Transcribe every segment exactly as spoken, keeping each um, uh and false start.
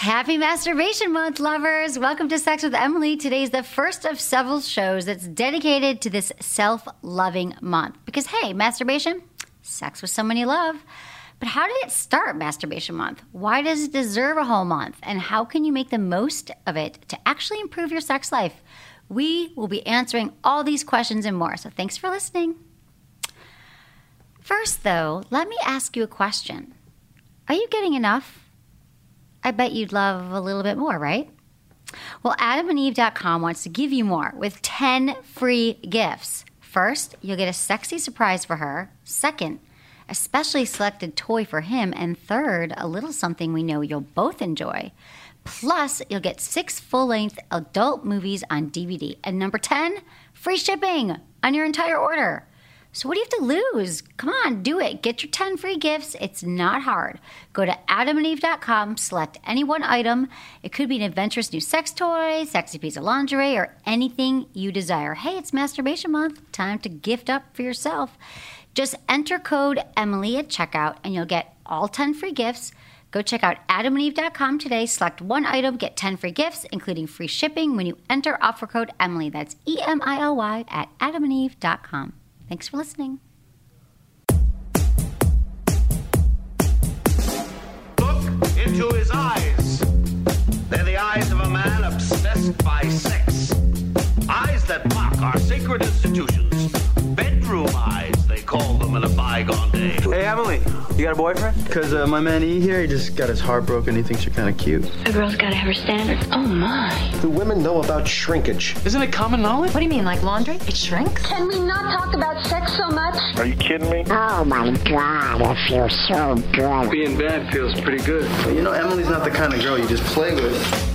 Happy Masturbation Month, lovers. Welcome to Sex with Emily. Today's the first of several shows that's dedicated to this self-loving month. Because, hey, masturbation, sex with someone you love. But how did it start, Masturbation Month? Why does it deserve a whole month? And how can you make the most of it to actually improve your sex life? We will be answering all these questions and more. So thanks for listening. First, though, let me ask you a question. Are you getting enough? I bet you'd love a little bit more, right? Well, adam and eve dot com wants to give you more with ten free gifts. First, you'll get a sexy surprise for her. Second, a specially selected toy for him. And third, a little something we know you'll both enjoy. Plus, you'll get six full-length adult movies on D V D. And number ten, free shipping on your entire order. So what do you have to lose? Come on, do it. Get your ten free gifts. It's not hard. Go to adam and eve dot com, select any one item. It could be an adventurous new sex toy, sexy piece of lingerie, or anything you desire. Hey, it's Masturbation Month. Time to gift up for yourself. Just enter code Emily at checkout, and you'll get all ten free gifts. Go check out adam and eve dot com today. Select one item, get ten free gifts, including free shipping when you enter offer code Emily. That's E M I L Y at adam and eve dot com. Thanks for listening. Look into his eyes. They're the eyes of a man obsessed by sex. Eyes that mock our sacred institutions. Bedroom eyes, they call them in a bygone day. Hey, Emily, you got a boyfriend? Because uh, my man E here, he just got his heart broken. He thinks you're kind of cute. A girl's got to have her standards. Oh, my. Do women know about shrinkage? Isn't it common knowledge? What do you mean, like laundry? It shrinks? Can we not talk about sex so much? Are you kidding me? Oh, my God, I feel so good. Being bad feels pretty good. But you know, Emily's not the kind of girl you just play with.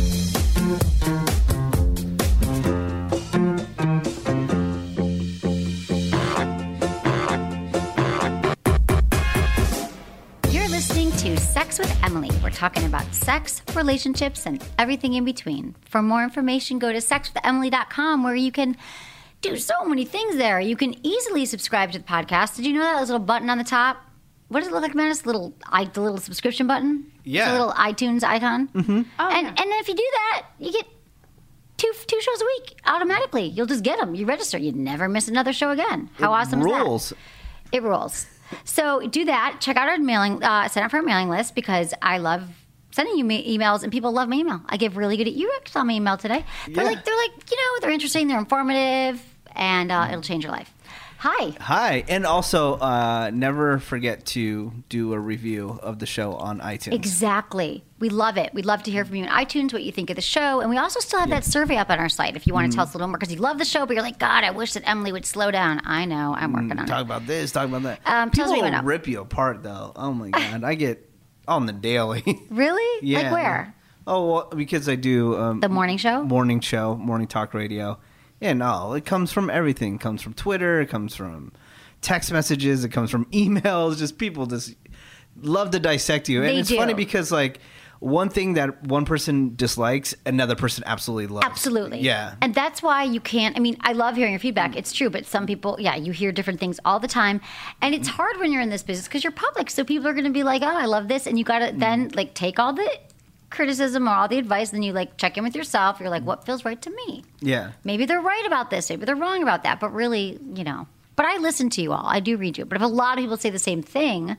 Sex with Emily. We're talking about sex, relationships, and everything in between. For more information, go to sex with emily dot com, where you can do so many things there. You can easily subscribe to the podcast. Did you know that there's a little button on the top? What does it look like, Menace? Little, I, the little subscription button? Yeah. It's a little iTunes icon. Mm-hmm. Oh, and, and if you do that, you get two two shows a week automatically. You'll just get them. You register. You'd never miss another show again. How it awesome rules. is that? It rules. So do that. Check out our mailing, uh, sign up for our mailing list, because I love sending you ma- emails, and people love my email. I give really good. You saw my email today. They're Yeah. like, they're like, you know, they're interesting, they're informative, and uh, it'll change your life. Hi. Hi. And also, uh, never forget to do a review of the show on iTunes. Exactly. We love it. We'd love to hear from you on iTunes, what you think of the show. And we also still have yeah. that survey up on our site if you want to mm-hmm. tell us a little more, because you love the show, but you're like, God, I wish that Emily would slow down. I know. I'm working mm, on talk it. Talk about this, talk about that. Um, tell People us what you will know. rip you apart, though. Oh, my God. I get on the daily. Really? Yeah. Like where? Oh, well, because I do... Um, the morning show? Morning show, morning talk radio. Yeah, no, it comes from everything. It comes from Twitter. It comes from text messages. It comes from emails. Just people just love to dissect you. And They it's do. funny because, like, one thing that one person dislikes, another person absolutely loves. Absolutely. Yeah. And that's why you can't, I mean, I love hearing your feedback. It's true, but some people, yeah, you hear different things all the time. And it's hard when you're in this business because you're public. So people are going to be like, oh, I love this. And you got to then, like, take all the criticism or all the advice, then you, like, check in with yourself. You're like, what feels right to me? Yeah. Maybe they're right about this. Maybe they're wrong about that. But really, you know. But I listen to you all. I do read you. But if a lot of people say the same thing,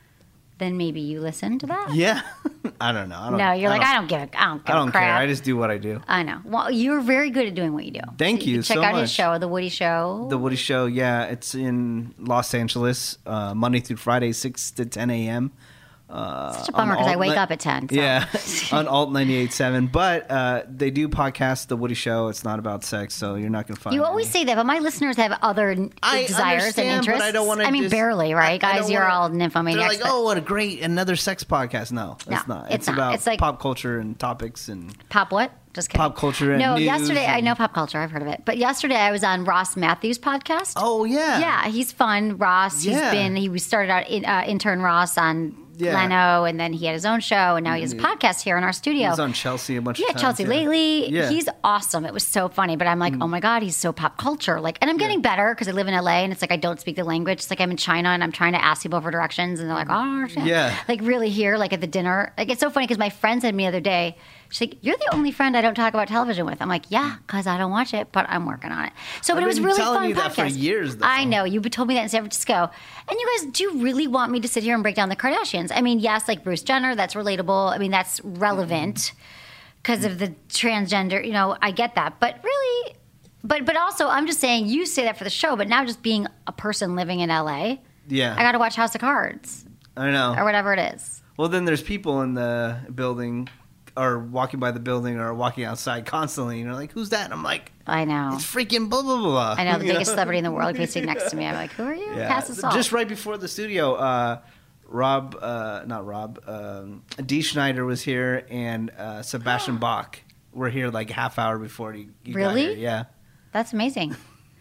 then maybe you listen to that. Yeah. I don't know. I don't, no, you're I like, I don't give a, I don't give I don't a crap. care. I just do what I do. I know. Well, you're very good at doing what you do. Thank so you, you check so out his much. show, The Woody Show. The Woody Show, yeah. It's in Los Angeles, uh, Monday through Friday, six to ten a.m. Uh, Such a bummer because I wake ni- up at ten. So. Yeah, on Alt ninety-eight point seven. But uh, they do podcast The Woody Show. It's not about sex, so you're not going to find You always any. say that, but my listeners have other n- I desires and understand, interests. But I don't want to I mean, just, barely, right, I, I guys? You're wanna, all nymphomaniacs. They're like, but- oh, what a great, another sex podcast. No, it's No, not. it's It's, not. about It's like- pop culture and topics and... Pop what? Just kidding. Pop culture and No, news yesterday, I and- know pop culture. I've heard of it. But yesterday I was on Ross Matthews' podcast. Oh, yeah. Yeah, he's fun. Ross, he's Yeah. been, he started out in, uh, intern Ross on Yeah. Leno, and then he had his own show, and now he has a podcast here in our studio. He was on Chelsea a bunch yeah, of times. Chelsea yeah. lately. Yeah. He's awesome. It was so funny, but I'm like, oh my God, he's so pop culture. Like, and I'm getting better because I live in L A, and it's like I don't speak the language. It's like I'm in China, and I'm trying to ask people for directions, and they're like, oh, shit. Yeah. Like really here, like at the dinner. Like it's so funny because my friend said to me the other day, she's like, you're the only friend I don't talk about television with. I'm like, yeah, because I don't watch it, but I'm working on it. So, but I've it was been really telling fun you that podcast. for years, though. I know. You told me that in San Francisco. And you guys do really want me to sit here and break down the Kardashians. I mean, yes, like Bruce Jenner, that's relatable. I mean, that's relevant because of the transgender, you know, I get that. But really, but but also, I'm just saying, you say that for the show, but now just being a person living in L A, Yeah. I got to watch House of Cards I know. or whatever it is. Well, then there's people in the building or walking by the building or walking outside constantly. And you're like, who's that? And I'm like, I know. it's freaking blah, blah, blah. I know, the You biggest celebrity in the world. He's sitting next to me. I'm like, who are you? Yeah. Pass us off. Just right before the studio, uh, Rob, uh, not Rob, um, Dee Schneider was here and uh, Sebastian Bach were here like a half hour before you, you got Really? here. Yeah. That's amazing.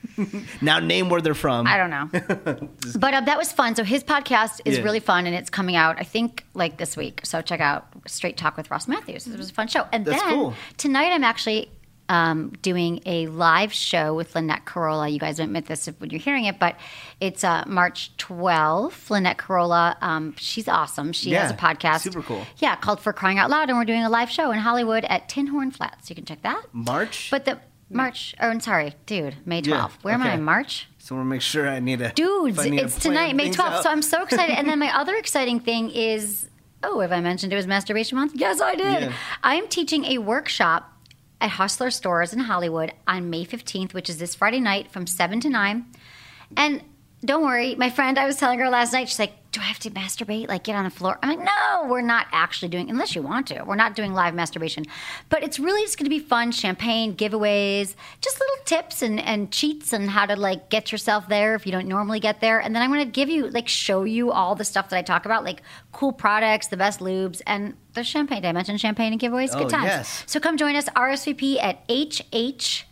Now name where they're from. I don't know. But uh, that was fun. So his podcast is Yeah. really fun, and it's coming out, I think, like this week. So check out Straight Talk with Ross Matthews. It was a fun show. And That's then cool. tonight I'm actually um, doing a live show with Lynette Carolla. You guys don't admit this when you're hearing it, but it's uh, March twelfth. Lynette Carolla, um, she's awesome. She has a Yeah, podcast. super cool. Yeah, called For Crying Out Loud, and we're doing a live show in Hollywood at Tin Horn Flats. You can check that. March? But the March, oh, I'm sorry, dude, May twelfth. Where am I? okay. March? So we'll make sure I need a Dudes, if I need to it's plan tonight, May things twelfth. out. So I'm so excited. And then my other exciting thing is, oh, have I mentioned it was Masturbation Month? Yes, I did. Yeah. I am teaching a workshop at Hustler Stores in Hollywood on May fifteenth, which is this Friday night from seven to nine. And don't worry, my friend, I was telling her last night, she's like, do I have to masturbate? Like, get on the floor? I'm like, no, we're not actually doing, unless you want to. We're not doing live masturbation. But it's really just going to be fun, champagne, giveaways, just little tips and, and cheats on how to, like, get yourself there if you don't normally get there. And then I'm going to give you, like, show you all the stuff that I talk about, like cool products, the best lubes, and the champagne. Did I mention champagne and giveaways? Oh, Good times. yes. So come join us, R S V P at H H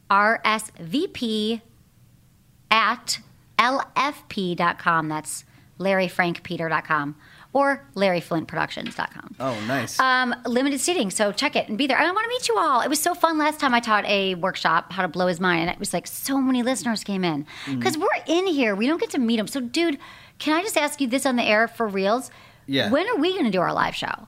R S V P at L F P dot com. That's Larry Frank Peter dot com or Larry Flint Productions dot com. Oh, nice. Um, limited seating, so check it and be there. I want to meet you all. It was so fun last time I taught a workshop, How to Blow His Mind, and it was like so many listeners came in. Because we're in here. We don't get to meet them. So, dude, can I just ask you this on the air for reals? Yeah. When are we going to do our live show?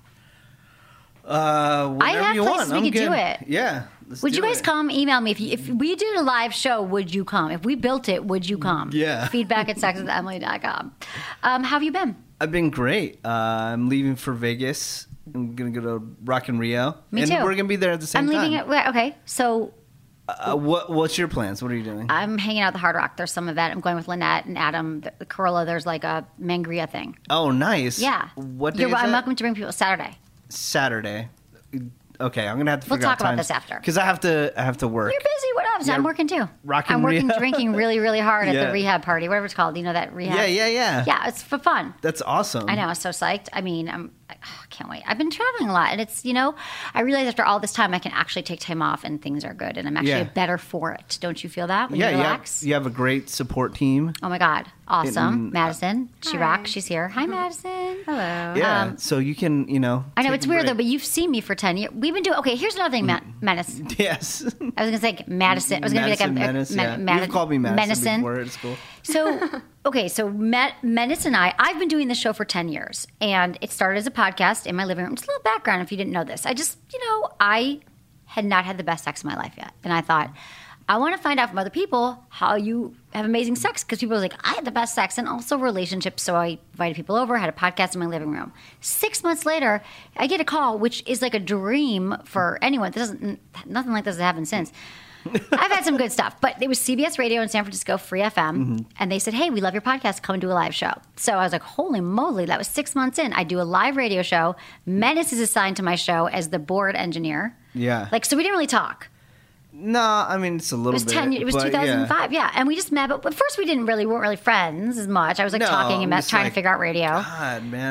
Uh, whenever have you places want. we I'm could do good. it. Yeah. let's Would do you guys it. come? Email me. If you, if we did a live show, would you come? If we built it, would you come? Yeah. Feedback at sex with emily dot com. Um, how have you been? I've been great. Uh, I'm leaving for Vegas. I'm gonna go to Rock in Rio. Me and too. we're gonna be there at the same I'm time. leaving it. wait, Okay, so Uh, what What's your plans? What are you doing? I'm hanging out at the Hard Rock. There's some event. I'm going with Lynette and Adam the, the Carolla. There's like a Mangria thing. oh, nice. Yeah. What day You're, is I'm that? welcome to bring people Saturday. Saturday. Okay, I'm gonna have to We'll figure talk out about this after. because I have to. I have to work. You're busy. What else? Yeah, I'm working too. Rock in I'm working Rio. drinking really, really hard at Yeah. the rehab party, whatever it's called. You know that rehab? Yeah, yeah, yeah. Yeah, it's for fun. That's awesome. I know. I'm so psyched. I mean, I'm, I oh, can't wait. I've been traveling a lot, and it's, you know, I realize after all this time, I can actually take time off, and things are good, and I'm actually Yeah. better for it. Don't you feel that when Yeah, you you have, relax? you have a great support team. Oh my God, awesome, And, uh, Madison. She rocks. She's here. Hi, Madison. Hello. Yeah, Um, so you can, you know. I know take it's a weird though, break. but you've seen me for ten years. We've been doing. Okay, here's another thing, Ma- Menace. Yes. I was gonna say Madison. I was gonna Madison be like a, Menace, a, yeah. Ma- You've called me Madison Medicine. before. It's cool. So, okay, so Met, Menace and I, I've been doing this show for ten years, and it started as a podcast in my living room. Just a little background if you didn't know this. I just, you know, I had not had the best sex in my life yet. And I thought, I want to find out from other people how you have amazing sex, because people are like, I had the best sex and also relationships. So I invited people over, had a podcast in my living room. Six months later, I get a call, which is like a dream for anyone. This doesn't, nothing like this has happened since. I've had some good stuff, but it was C B S Radio in San Francisco, Free F M, Mm-hmm. and they said, hey, we love your podcast. Come do a live show. So I was like, holy moly, that was six months in. I do a live radio show. Menace is assigned to my show as the board engineer. Yeah. Like, so we didn't really talk. No, I mean it's a little It was bit. ten. It was but two thousand five. Yeah. and we just met. But at first, we didn't really weren't really friends as much. I was like No, talking and I'm met, just trying like, to figure out radio. God, man.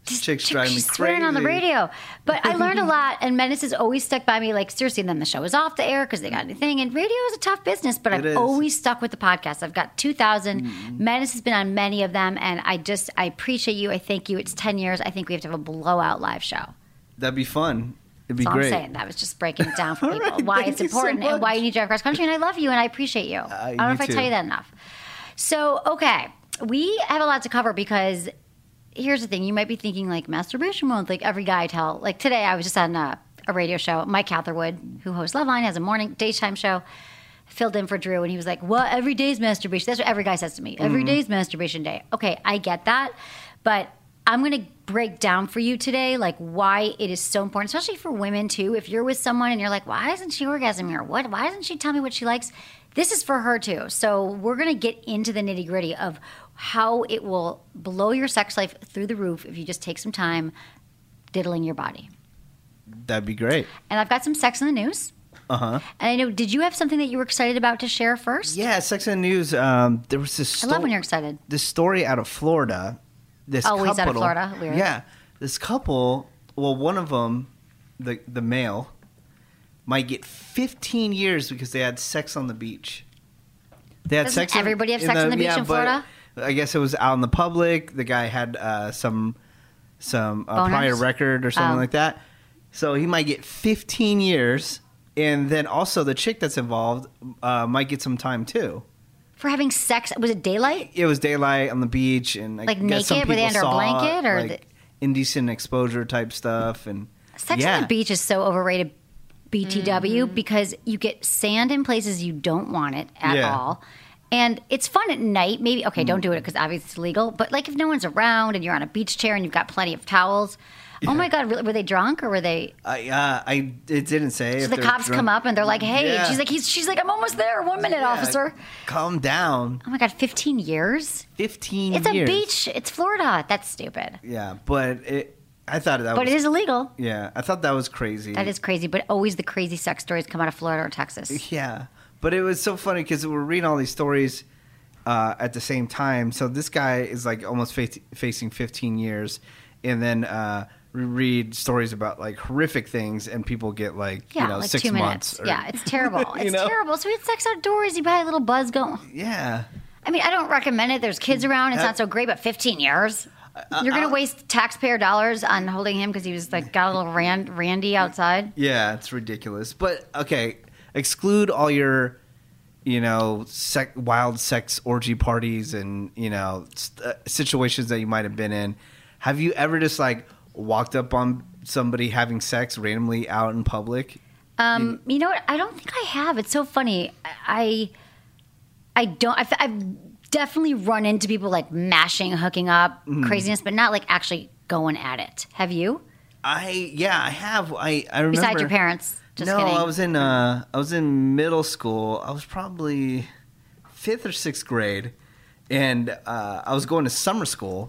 This chick's driving me She's crazy. swearing on the radio. But I learned a lot, and Menace has always stuck by me. Like, seriously, and then the show is off the air because they got anything. And radio is a tough business, but It I've is. always stuck with the podcast. I've got two thousand. Mm-hmm. Menace has been on many of them, and I just, I appreciate you. I thank you. It's ten years. I think we have to have a blowout live show. That'd be fun. It'd be That's all great. I'm saying. That was just breaking it down for people. right, why thank it's you so important and why much. you need to drive cross country. And I love you, and I appreciate you. I don't know you if I too. tell you that enough. So, okay. We have a lot to cover because here's the thing. You might be thinking, like, masturbation month, like every guy I tell. Like, today I was just on a, a radio show. Mike Catherwood, who hosts Loveline, has a morning, daytime show, filled in for Drew, and he was like, well, every day's masturbation. That's what every guy says to me. Every day's masturbation day. Okay, I get that. But I'm going to break down for you today, like, why it is so important, especially for women, too. If you're with someone and you're like, why isn't she orgasming? Or what? Why doesn't she tell me what she likes? This is for her, too. So we're going to get into the nitty-gritty of how it will blow your sex life through the roof if you just take some time diddling your body. That'd be great. And I've got some sex in the news. Uh-huh. And I know, did you have something that you were excited about to share first? Yeah, Sex and the News. Um, there was this I love sto- when you're excited. This story out of Florida. This Oh, he's couple, out of Florida? Weird. Yeah. This couple, well, one of them, the, the male, might get fifteen years because they had sex on the beach. They had Doesn't sex. in- everybody have sex on the beach yeah, in but Florida? I guess it was out in the public. The guy had uh, some some uh, Boners? prior record or something Oh. like that. So he might get fifteen years, and then also the chick that's involved uh, might get some time too. For having sex, was it daylight? It was daylight on the beach, and I Like guess some naked? Were they people under a saw, blanket, or like, indecent exposure type stuff? And Sex yeah. on the beach is so overrated, B T W, Mm-hmm. because you get sand in places you don't want it at Yeah. all. And it's fun at night. Maybe, okay, don't do it because obviously it's illegal. But like if no one's around and you're on a beach chair and you've got plenty of towels. Oh my God, really, were they drunk or were they? I, uh, I it didn't say. So if the they're cops drunk. come up and they're like, "Hey," Yeah. she's like, he's, "She's like, I'm almost there. One minute, Yeah, officer." Calm down. Oh my God, fifteen years? Fifteen. It's years. a beach. It's Florida. That's stupid. Yeah, but it. I thought that. But was, it is illegal. Yeah, I thought that was crazy. That is crazy. But always the crazy sex stories come out of Florida or Texas. Yeah, but it was so funny because we're reading all these stories uh, at the same time. So this guy is like almost fa- facing fifteen years, and then uh, we read stories about like horrific things, and people get like Yeah, you know like six two months. minutes. or- Yeah, it's terrible. You It's know? terrible. So we had sex outdoors. You had a little buzz going. Yeah. I mean, I don't recommend it. There's kids around. It's Uh, not so great, but fifteen years. You're going to waste taxpayer dollars on holding him because he was like got a little rand, randy outside. Yeah, it's ridiculous. But okay, exclude all your, you know, sec- wild sex orgy parties and you know st- uh, situations that you might have been in. Have you ever just like walked up on somebody having sex randomly out in public? Um, you know what? I don't think I have. It's so funny. I, I don't. I've, I've definitely run into people like mashing, hooking up, Mm-hmm. craziness, but not like actually going at it. Have you? I yeah, I have. I I remember. Besides your parents. Just no, kidding. I was in uh, I was in middle school. I was probably fifth or sixth grade, and uh, I was going to summer school,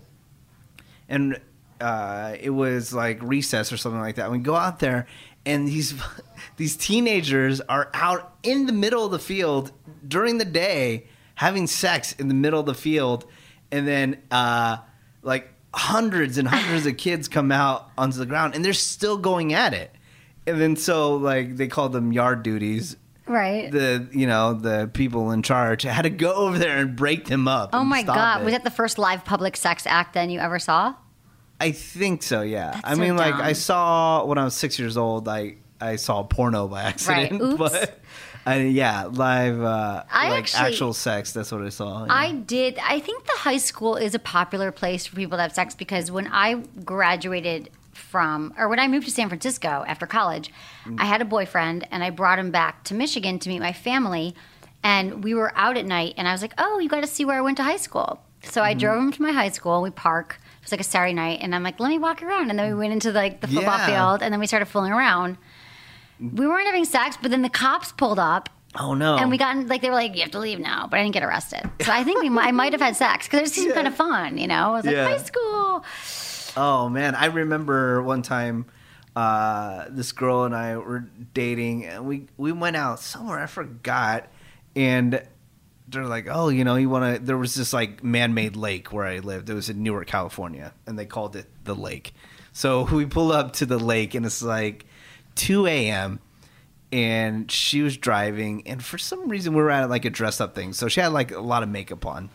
and uh, it was like recess or something like that. We go out there, and these these teenagers are out in the middle of the field during the day having sex in the middle of the field, and then uh, like hundreds and hundreds of kids come out onto the ground, and they're still going at it. And then so like they called them yard duties. Right. The you know the people in charge had to go over there and break them up. Oh and my stop God. it. Was that the first live public sex act then you ever saw? I think so. Yeah. That's I so mean, like dumb. I saw when I was six years old. I I saw porno by accident. Right. Oops. But I, yeah, live uh, I like actually- actual sex. That's what I saw. yeah. I did. I think the high school is a popular place for people to have sex because when I graduated from, or when I moved to San Francisco after college, Mm. I had a boyfriend and I brought him back to Michigan to meet my family. And we were out at night and I was like, oh, you got to see where I went to high school. So Mm-hmm. I drove him to my high school. We park. It was like a Saturday night. And I'm like, let me walk around. And then we went into like the football Yeah. field and then we started fooling around. We weren't having sex, but then the cops pulled up. oh no. And we got in, like they were like, you have to leave now, but I didn't get arrested. So I think we might, I might have had sex because it seemed kind of fun, you know. I was like Yeah. high school. Oh man, I remember one time uh, this girl and I were dating, and we we went out somewhere. I forgot, and they're like, oh, you know, you want to. There was this like man-made lake where I lived. It was in Newark, California, and they called it the lake. So we pull up to the lake, and it's like two a.m. and she was driving, and for some reason we were at like a dress-up thing. So she had like a lot of makeup on,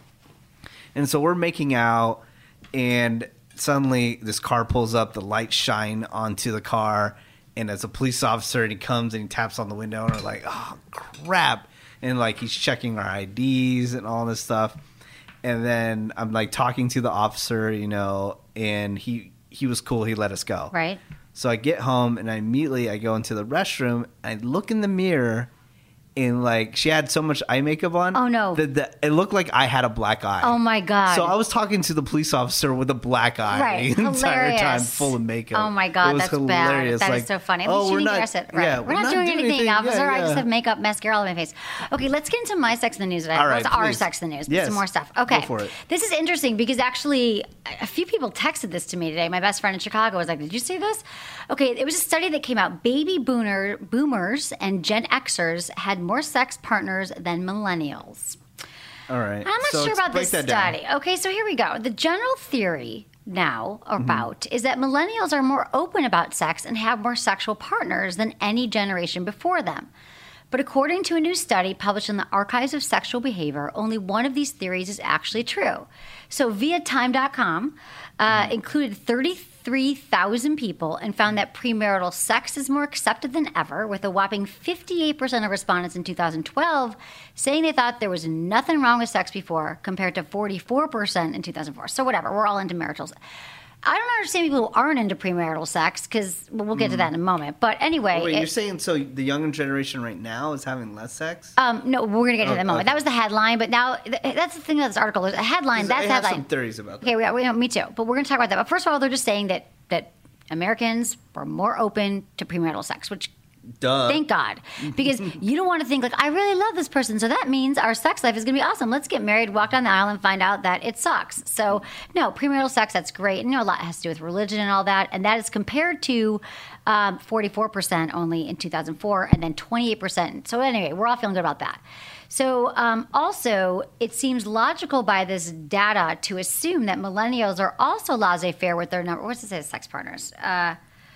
and so we're making out, and suddenly this car pulls up, the lights shine onto the car, and as a police officer, and he comes and he taps on the window, and we're like, oh crap. And like he's checking our I Ds and all this stuff. And then I'm like talking to the officer, you know, and he he was cool, he let us go. Right. So I get home, and I immediately I go into the restroom, I look in the mirror, and like she had so much eye makeup on. Oh, no. That the, it looked like I had a black eye. Oh my God. So I was talking to the police officer with a black eye Right. the entire Hilarious. time, full of makeup. Oh my God, It was that's hilarious. bad. That like, is so funny. At oh, least you we're didn't not, dress it. Right. Yeah, we're, not, doing anything, officer. Yeah, I just yeah. have makeup, mascara all over my face. Okay, let's get into my Sex in the News today. All right, What's our please. Sex in the News? Yes. Some more stuff. Okay. Go for it. This is interesting because actually a few people texted this to me today. My best friend in Chicago was like, did you see this? Okay, it was a study that came out. Baby boomer, boomers and Gen Xers had more sex partners than millennials. All right. I'm not So sure let's about break this that down. study. Okay, so here we go. The general theory now about Mm-hmm. is that millennials are more open about sex and have more sexual partners than any generation before them. But according to a new study published in the Archives of Sexual Behavior, only one of these theories is actually true. So via time dot com uh, Mm-hmm. included thirty-three thousand people and found that premarital sex is more accepted than ever, with a whopping fifty-eight percent of respondents in two thousand twelve saying they thought there was nothing wrong with sex before, compared to forty-four percent in two thousand four. So whatever, we're all into marital. I don't understand people who aren't into premarital sex because well, we'll get to that in a moment. But anyway, Wait, it- you're saying so the younger generation right now is having less sex? um, no, we're going to get to Oh, that in a moment. okay. That was the headline, but now th- that's the thing about this article. There's a headline. That's I the have headline. some theories about that. Okay, we, we, me too. But we're going to talk about that. But first of all, they're just saying that that Americans are more open to premarital sex, which Duh. thank God, because you don't want to think like I really love this person, so that means our sex life is going to be awesome. Let's get married, walk down the aisle, and find out that it sucks. So no, premarital sex, that's great. And you know, a lot has to do with religion and all that, and that is compared to um, forty-four percent only in two thousand four, and then twenty-eight percent. So anyway, we're all feeling good about that. So um, also, it seems logical by this data to assume that millennials are also laissez-faire with their number. What's it say? Sex partners. Uh,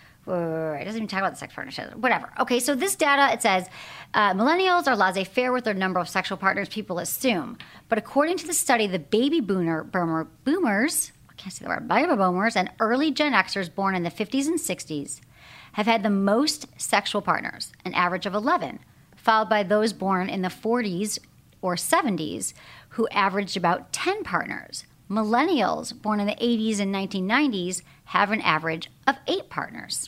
It doesn't even talk about the sex partnership. Whatever. Okay, so this data, it says uh, millennials are laissez-faire with their number of sexual partners, people assume. But according to the study, the baby boomer, boomer boomers, I can't say the word, baby boomers, and early Gen Xers born in the fifties and sixties have had the most sexual partners, an average of eleven, followed by those born in the forties or seventies who averaged about ten partners. Millennials born in the eighties and nineteen nineties have an average of eight partners.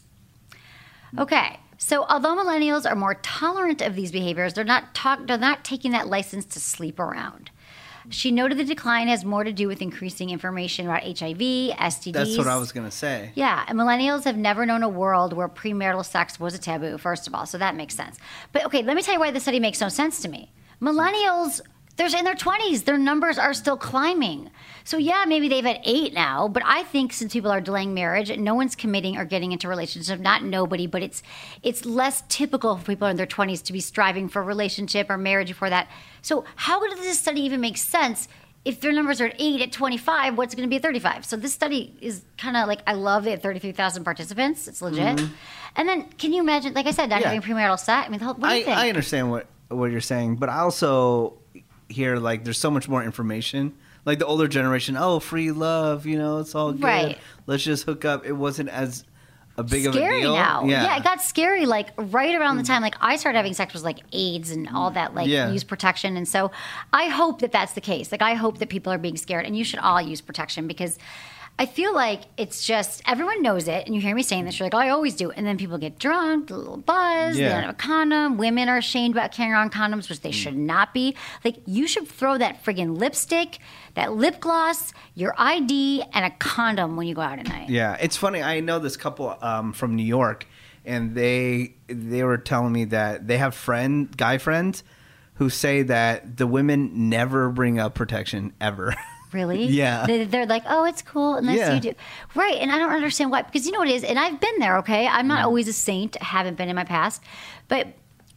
Okay, so although millennials are more tolerant of these behaviors, they're not talk, they're not taking that license to sleep around. She noted the decline has more to do with increasing information about H I V, S T Ds. That's what I was going to say. Yeah, and millennials have never known a world where premarital sex was a taboo, first of all, so that makes sense. But okay, let me tell you why this study makes no sense to me. Millennials, they're in their twenties. Their numbers are still climbing. So yeah, maybe they've had eight now, but I think since people are delaying marriage, no one's committing or getting into a relationship, not nobody, but it's it's less typical for people in their twenties to be striving for a relationship or marriage before that. So how does this study even make sense? If their numbers are at eight at twenty-five, what's going to be at thirty-five? So this study is kind of like, I love it, thirty-three thousand participants. It's legit. Mm-hmm. And then can you imagine, like I said, not Yeah. having premarital sex? I mean, the whole, what do I, you think? I understand what, what you're saying, but I also hear like there's so much more information. Like the older generation, oh, free love, you know, it's all good. Right. Let's just hook up. It wasn't as a big scary of a deal. now. Yeah. Yeah, it got scary like right around the time like I started having sex was like AIDS and all that like Yeah. use protection. And so I hope that that's the case. Like I hope that people are being scared, and you should all use protection because I feel like it's just everyone knows it, and you hear me saying this. You're like, oh, I always do, and then people get drunk, a little buzz. They Yeah. don't have a condom. Women are ashamed about carrying around condoms, which they should not be. Like you should throw that friggin' lipstick, that lip gloss, your I D, and a condom when you go out at night. Yeah, it's funny. I know this couple um, from New York, and they they were telling me that they have friend guy friends who say that the women never bring up protection ever. Really? Yeah. They, they're like, oh, it's cool unless Yeah. you do. Right. And I don't understand why. Because you know what it is? And I've been there, okay? I'm not always a saint. I haven't been in my past. But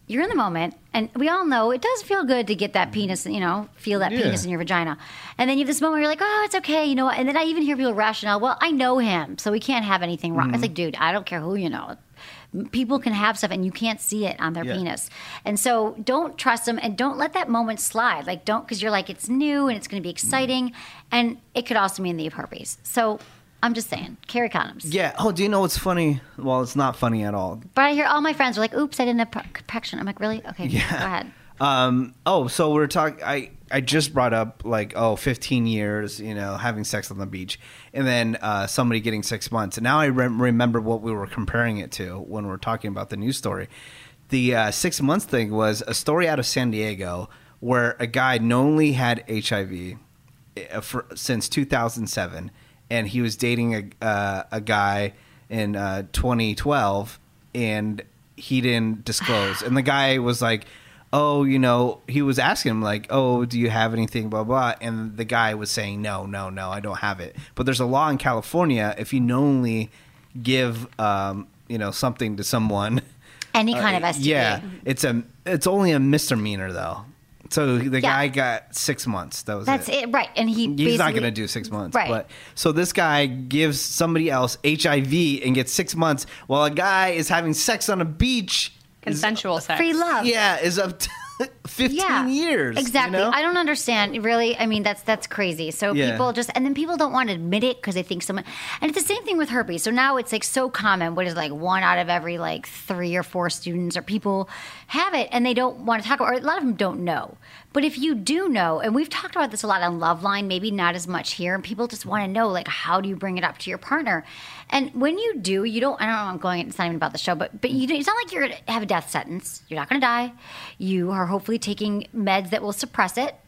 you're in the moment, and we all know it does feel good to get that penis, you know, feel that Yeah. penis in your vagina. And then you have this moment where you're like, oh, it's okay, you know what? And then I even hear people rationale, well, I know him, so we can't have anything wrong. Mm-hmm. It's like, dude, I don't care who you know. People can have stuff and you can't see it on their Yeah. penis. And so don't trust them and don't let that moment slide. Like, don't, because you're like, it's new and it's going to be exciting. And it could also mean that you have herpes. So I'm just saying, carry condoms. Yeah. Oh, do you know what's funny? Well, it's not funny at all. But I hear all my friends are like, oops, I didn't have protection. I'm like, really? Okay, Yeah. go ahead. Um, oh, so we're talking. I I just brought up like oh, fifteen years, you know, having sex on the beach, and then uh, somebody getting six months. And now I re- remember what we were comparing it to when we were talking about the news story. The uh, six months thing was a story out of San Diego where a guy knowingly had H I V uh, for, since two thousand seven, and he was dating a uh, a guy in uh, twenty twelve, and he didn't disclose. And the guy was like, oh, you know, he was asking him like, oh, do you have anything, blah, blah. And the guy was saying, no, no, no, I don't have it. But there's a law in California, if you knowingly give, um, you know, something to someone. Any kind of uh, S T D. Yeah. It's a, it's only a misdemeanor, though. So the Yeah. guy got six months. That was That's it. it, right. And he He's basically, not going to do six months. Right. But so this guy gives somebody else H I V and gets six months while a guy is having sex on a beach. Consensual sex. free love. Yeah, is up to fifteen years. Exactly. You know? I don't understand. Really, I mean, that's that's crazy. So Yeah. people just, and then people don't want to admit it because they think someone, and it's the same thing with herpes. So now it's like so common. What is like one out of every like three or four students or people have it, and they don't want to talk about, or a lot of them don't know. But if you do know, and we've talked about this a lot on Loveline, maybe not as much here, and people just want to know, like, how do you bring it up to your partner? And when you do, you don't, I don't know, I'm going, it's not even about the show, but but you don't, it's not like you're going to have a death sentence. You're not going to die. You are hopefully taking meds that will suppress it.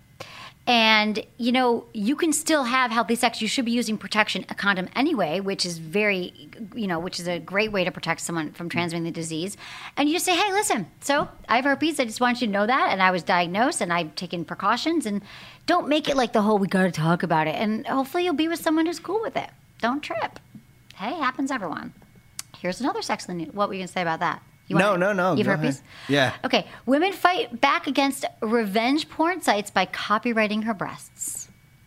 And, you know, you can still have healthy sex. You should be using protection, a condom anyway, which is very, you know, which is a great way to protect someone from transmitting the disease. And you just say, hey, listen, so I have herpes. I just want you to know that. And I was diagnosed and I've taken precautions. And don't make it like the whole, we got to talk about it. And hopefully you'll be with someone who's cool with it. Don't trip. Hey, happens to everyone. Here's another sex in the news. What were you going to say about that? You No, wanna- no, no, You have go herpes? ahead. Yeah. Okay. Women fight back against revenge porn sites by copywriting her breasts.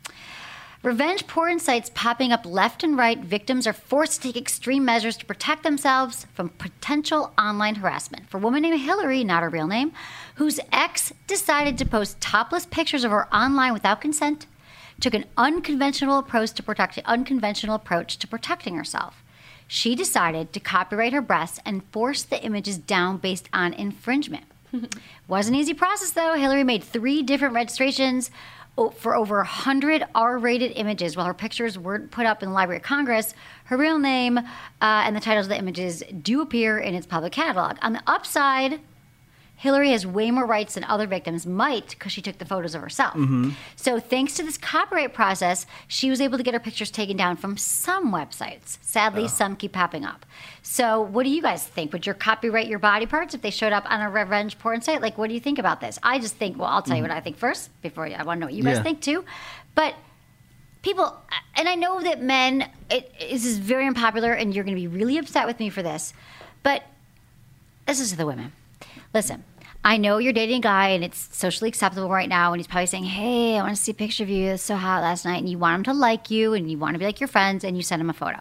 Revenge porn sites popping up left and right. Victims are forced to take extreme measures to protect themselves from potential online harassment. For a woman named Hillary, not her real name, whose ex decided to post topless pictures of her online without consent, took an unconventional approach to protect, unconventional approach to protecting herself. She decided to copyright her breasts and force the images down based on infringement. Wasn't an easy process, though. Hillary made three different registrations o- for over one hundred R-rated images. While her pictures weren't put up in the Library of Congress, her real name uh, and the titles of the images do appear in its public catalog. On the upside, Hillary has way more rights than other victims might because she took the photos of herself. So thanks to this copyright process, she was able to get her pictures taken down from some websites. Sadly, some keep popping up. So what do you guys think? Would you copyright your body parts if they showed up on a revenge porn site? Like, what do you think about this? I just think, well, I'll tell you what I think first before I want to know what you guys Yeah. think too. But people, and I know that men, it, this is very unpopular and you're going to be really upset with me for this, but this is to the women. Listen, I know you're dating a guy and it's socially acceptable right now, and he's probably saying, hey, I want to see a picture of you. It's so hot last night. And you want him to like you and you want to be like your friends, and you send him a photo.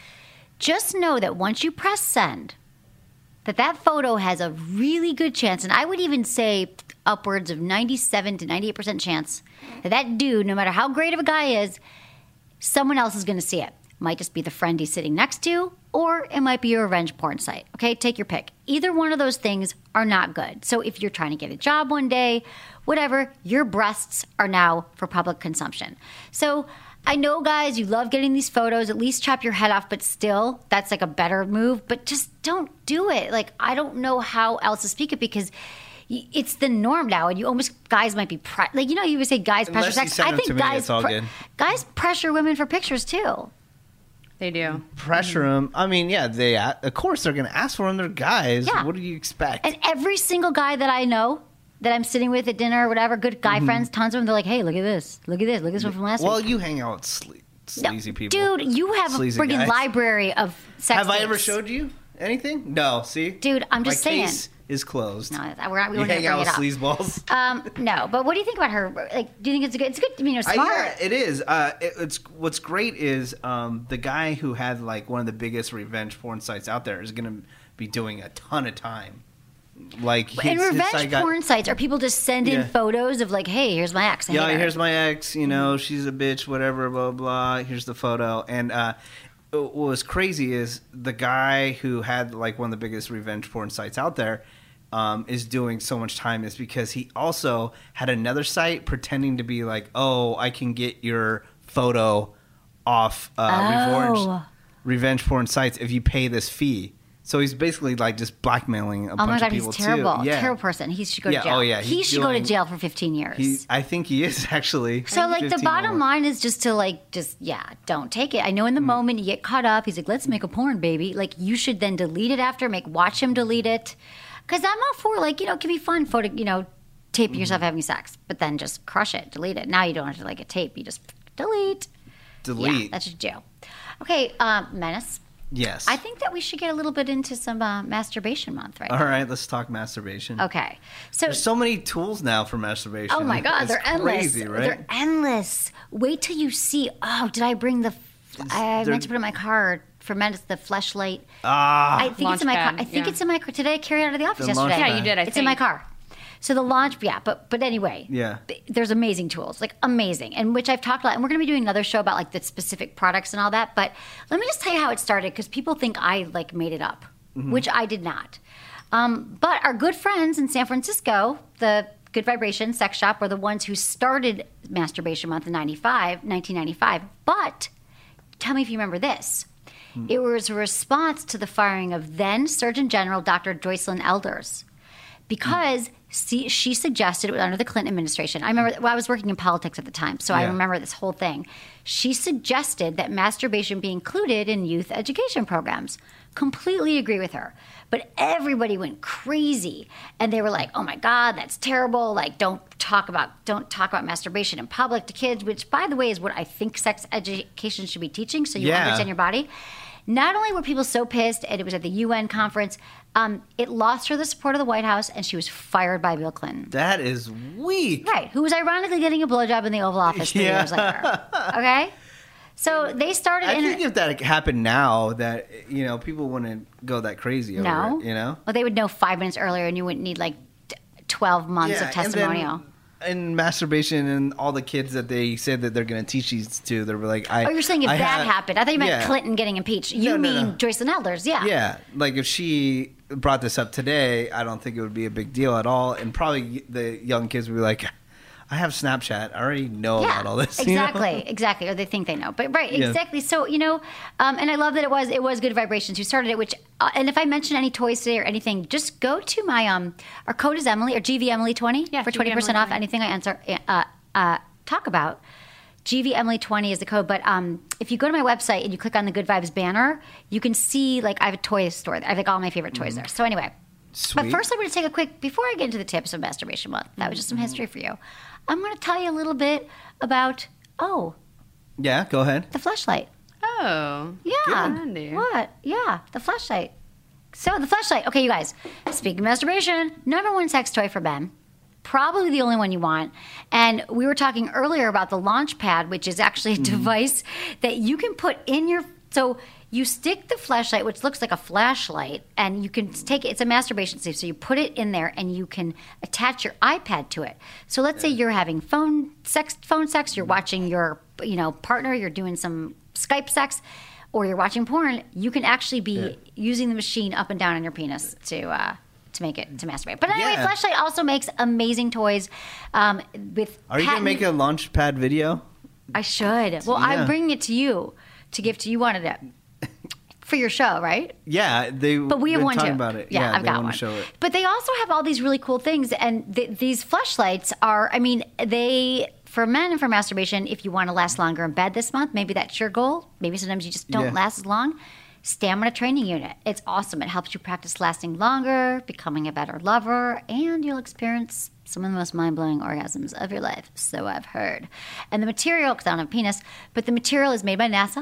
Just know that once you press send, that that photo has a really good chance, and I would even say upwards of ninety-seven to ninety-eight percent chance that that dude, no matter how great of a guy is, someone else is going to see it. Might just be the friend he's sitting next to, or it might be a revenge porn site. Okay, take your pick. Either one of those things are not good. So if you're trying to get a job one day, whatever, your breasts are now for public consumption. So I know, guys, you love getting these photos. At least chop your head off, but still, that's like a better move. But just don't do it. Like, I don't know how else to speak it because y- it's the norm now, and you almost guys might be pre- like you know you would say guys pressure Unless you sex. send I them think to me, guys it's all good. guys pressure women for pictures too. They do. Pressure them. I mean, yeah, they a- of course they're going to ask for them. They're guys. Yeah. What do you expect? And every single guy that I know that I'm sitting with at dinner or whatever, good guy friends, tons of them, they're like, hey, look at this. Look at this. Look at this one from last well, week. you hang out with sle- No, sleazy people. Dude, you have Sleazy a friggin' guys. library of sex Have I ever tapes. showed you? Anything? No. See, dude, I'm just My saying. Case is closed. No, we're not. We You don't hang bring out with it up. sleazeballs. Um, no, but what do you think about her? Like, do you think it's a good? It's a good. I mean, it's Uh, smart. yeah, it is. Uh, it, it's what's great is um, the guy who had like one of the biggest revenge porn sites out there is going to be doing a ton of time. Like his, and his revenge site got- porn sites are people just send in Yeah. photos of like, hey, here's my ex. I Yeah, hate her. here's my ex. You know, she's a bitch. Whatever. Blah blah. Here's the photo. And uh, what was crazy is the guy who had like one of the biggest revenge porn sites out there. Um, is doing so much time is because he also had another site pretending to be like, oh, I can get your photo off uh, Oh. revenge, revenge porn sites if you pay this fee. So he's basically like just blackmailing a Oh bunch my of god, people he's terrible. too. Yeah. Terrible person. He should go to Yeah, jail. oh, yeah, he he's should go to doing- jail for fifteen years. He, I think he is actually. So, like, the fifteen bottom or- line is just to, like, just, yeah, don't take it. I know in the Mm. moment you get caught up. He's like, let's make a porn, baby. Like, you should then delete it after, make, watch him delete it. Because I'm all for, like, you know, it can be fun, photo, you know, taping yourself Mm-hmm. having sex, but then just crush it, delete it. Now you don't have to, like, a tape. You just delete. Yeah, Delete. that's just jail. Okay, um, Menace. Yes. I think that we should get a little bit into some uh, masturbation month right All now. right, let's talk masturbation. Okay. So, There's so many tools now for masturbation. oh my God, It's they're endless. crazy, right? They're endless. Wait till you see. Oh, did I bring the? I they're- meant to put it in my car for Menace the fleshlight. Ah, I think it's in my car. Launchpad, I think yeah. it's in my car. Today I carried it out of the office The yesterday. launchpad. Yeah, you did. I it's think. in my car. So the launch, yeah, but but anyway, Yeah. th- there's amazing tools, like amazing, and which I've talked about, and we're going to be doing another show about like the specific products and all that. But let me just tell you how it started, because people think I like made it up, which I did not. Um, but our good friends in San Francisco, the Good Vibration Sex Shop, were the ones who started Masturbation Month in ninety-five, nineteen ninety-five. But tell me if you remember this. It was a response to the firing of then Surgeon General Doctor Joycelyn Elders, because see, she suggested it was under the Clinton administration. I remember, well, I was working in politics at the time, so I Yeah. remember this whole thing. She suggested that masturbation be included in youth education programs. Completely agree with her. But everybody went crazy, and they were like, "Oh my God, that's terrible! Like, don't talk about don't talk about masturbation in public to kids." Which, by the way, is what I think sex education should be teaching, so you Yeah. understand your body. Not only were people so pissed, and it was at the U N conference, um, it lost her the support of the White House, and she was fired by Bill Clinton. that is weak. Right, who was ironically getting a blowjob in the Oval Office three Yeah. years later. Okay? So they started I in think if that happened now, that you know people wouldn't go that crazy over No. it. You know, Well, they would know five minutes earlier, and you wouldn't need like t- twelve months of and then- testimonial. And masturbation and all the kids that they said that they're going to teach these to, they're like, I. Oh, you're saying if I that had- happened. I thought you meant yeah. Clinton getting impeached. You No, no, mean no. Joycelyn Elders, yeah. Yeah, like if she brought this up today, I don't think it would be a big deal at all, and probably the young kids would be like, "I have Snapchat. I already know Yeah, about all this." you know? exactly, exactly, or they think they know. But right, Yeah. exactly. So you know, um, and I love that it was it was Good Vibrations who started it. Which, uh, and if I mention any toys today or anything, just go to my um, our code is Emily or G V Emily twenty Yeah, for G V twenty percent Emily off twenty. anything I answer uh, uh, talk about. G V Emily twenty is the code, but um, if you go to my website and you click on the Good Vibes banner, you can see like I have a toy store. I have like all my favorite toys there. So anyway. Sweet. But first, I'm going to take a quick, before I get into the tips of Masturbation Month, that was just some history for you. I'm going to tell you a little bit about, oh, Yeah, go ahead. the fleshlight. Oh. Yeah. Good. What? Yeah, the fleshlight. So, the fleshlight. Okay, you guys, speaking of masturbation, number one sex toy for men. Probably the only one you want. And we were talking earlier about the Launchpad, which is actually a device that you can put in your. So you stick the flashlight, which looks like a flashlight, and you can take it. It's a masturbation sleeve, so you put it in there, and you can attach your iPad to it. So let's say you're having phone sex, phone sex. You're watching your, you know, partner. You're doing some Skype sex, or you're watching porn. You can actually be Yeah. using the machine up and down on your penis to. Uh, to make it to masturbate, but anyway, Yeah. Fleshlight also makes amazing toys. Um, with Are you gonna patent- make a Launchpad video? I should. Well, Yeah. I'm bringing it to you to give to you. Wanted it for your show, right? Yeah, they. But we have been one talking too. about it. Yeah, I've they got wanna one. Show it. But they also have all these really cool things, and th- these fleshlights are. I mean, they for men and for masturbation. If you want to last longer in bed this month, maybe that's your goal. Maybe sometimes you just don't Yeah. last as long. Stamina training unit. It's awesome. It helps you practice lasting longer, becoming a better lover, and you'll experience some of the most mind-blowing orgasms of your life. So I've heard. And the material, because I don't have a penis, but the material is made by NASA.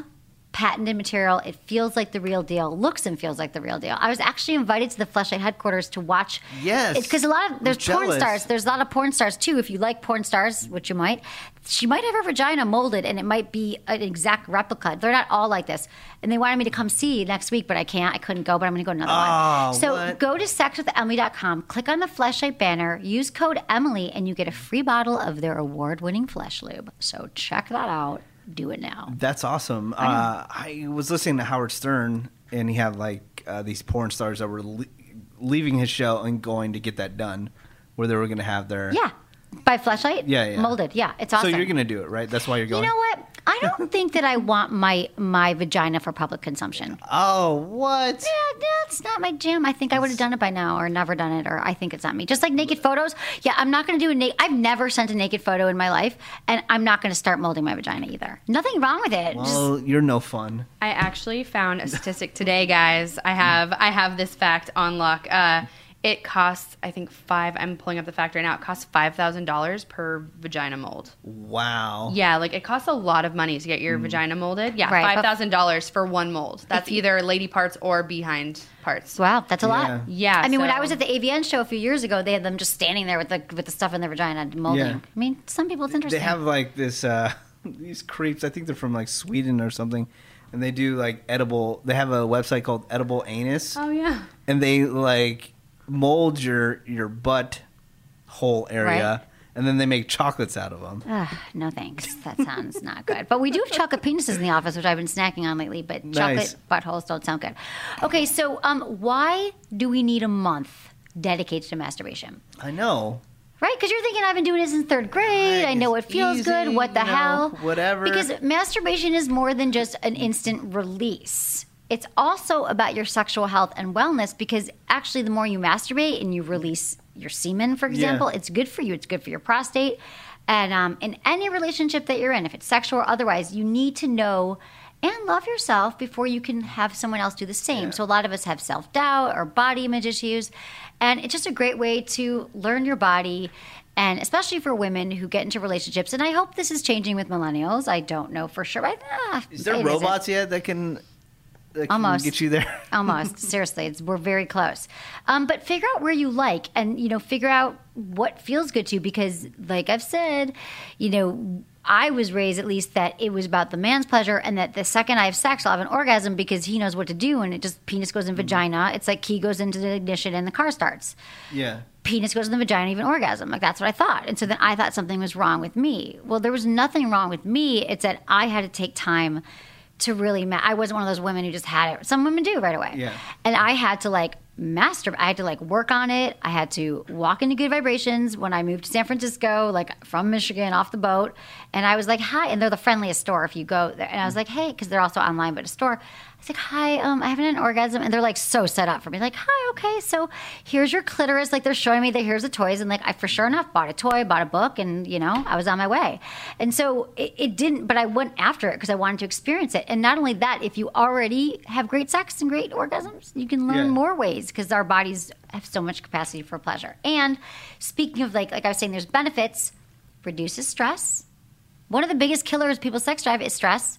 patented material. It feels like the real deal, looks and feels like the real deal. I was actually invited to the Fleshlight headquarters to watch. Yes. Because a lot of, there's I'm porn jealous. stars. There's a lot of porn stars too. If you like porn stars, which you might, she might have her vagina molded and it might be an exact replica. They're not all like this. And they wanted me to come see next week, but I can't. I couldn't go, but I'm going to go to another Oh, one. So what? go to sex with emily dot com, click on the Fleshlight banner, use code Emily, and you get a free bottle of their award-winning Flesh Lube. So check that out. Do it now. That's awesome. I, uh, I was listening to Howard Stern, and he had like uh, these porn stars that were le- leaving his show and going to get that done, where they were going to have their Yeah. By Fleshlight? Yeah, yeah. Molded. Yeah, it's awesome. So you're going to do it, right? That's why you're going. You know what? I don't think that I want my my vagina for public consumption. Oh, what? Yeah, that's not my jam. I think I would have done it by now, or never done it, or I think it's not me. Just like naked photos. Yeah, I'm not going to do a naked. I've never sent a naked photo in my life, and I'm not going to start molding my vagina either. Nothing wrong with it. Well, Just, you're no fun. I actually found a statistic today, guys. I have I have this fact on lock. Uh, it costs, I think, five. I'm pulling up the fact right now. It costs five thousand dollars per vagina mold. Wow. Yeah, like it costs a lot of money to get your vagina molded. Yeah, Right, but- five thousand dollars for one mold. That's either lady parts or behind parts. wow, that's a Yeah. lot. Yeah, I mean, when so- I was at the A V N show a few years ago, they had them just standing there with the with the stuff in their vagina molding. Yeah. I mean, some people it's interesting. They have like this uh, these creeps. I think they're from like Sweden or something, and they do like edible. They have a website called Edible Anus, Oh yeah. and they like mold your your butt hole area, Right. and then they make chocolates out of them. Ugh, no thanks. That sounds not good. But we do have chocolate penises in the office, which I've been snacking on lately. But Nice. chocolate buttholes don't sound good. Okay, so um, why do we need a month dedicated to masturbation? I know. Right? Because you're thinking, I've been doing this in third grade. Right, I know it it's feels easy, good. What the you know, hell? whatever. Because masturbation is more than just an instant release. It's also about your sexual health and wellness, because actually the more you masturbate and you release your semen, for example, Yeah. it's good for you. It's good for your prostate. And um, in any relationship that you're in, if it's sexual or otherwise, you need to know and love yourself before you can have someone else do the same. Yeah. So a lot of us have self-doubt or body image issues. And it's just a great way to learn your body, and especially for women who get into relationships. And I hope this is changing with millennials. I don't know for sure. I, ah, Is there it robots isn't. yet that can, that can Almost. get you there? Almost. Seriously, it's, we're very close. Um, but figure out where you like, and, you know, figure out what feels good to you, because like I've said, you know, I was raised at least that it was about the man's pleasure, and that the second I have sex, I'll have an orgasm because he knows what to do, and it just, penis goes in vagina. It's like key goes into the ignition and the car starts. Yeah. Penis goes in the vagina, even orgasm. Like, that's what I thought. And so then I thought something was wrong with me. Well, there was nothing wrong with me. It's that I had to take time to really, ma- I wasn't one of those women who just had it. Some women do right away. Yeah. And I had to like masturbate. I had to like work on it. I had to walk into good vibrations when I moved to San Francisco, like from Michigan off the boat. And I was like, hi. And they're the friendliest store if you go there. And I was like, hey, because they're also online, but a store. I was like, hi, um, I haven't had an orgasm. And they're like so set up for me. Like, hi, okay, so here's your clitoris. Like, they're showing me that here's the toys. And like, I for sure enough bought a toy, bought a book, and, you know, I was on my way. And so it, it didn't, but I went after it because I wanted to experience it. And not only that, if you already have great sex and great orgasms, you can learn Yeah. more ways, because our bodies have so much capacity for pleasure. And speaking of, like, like I was saying, there's benefits. Reduces stress. One of the biggest killers of people's sex drive is stress,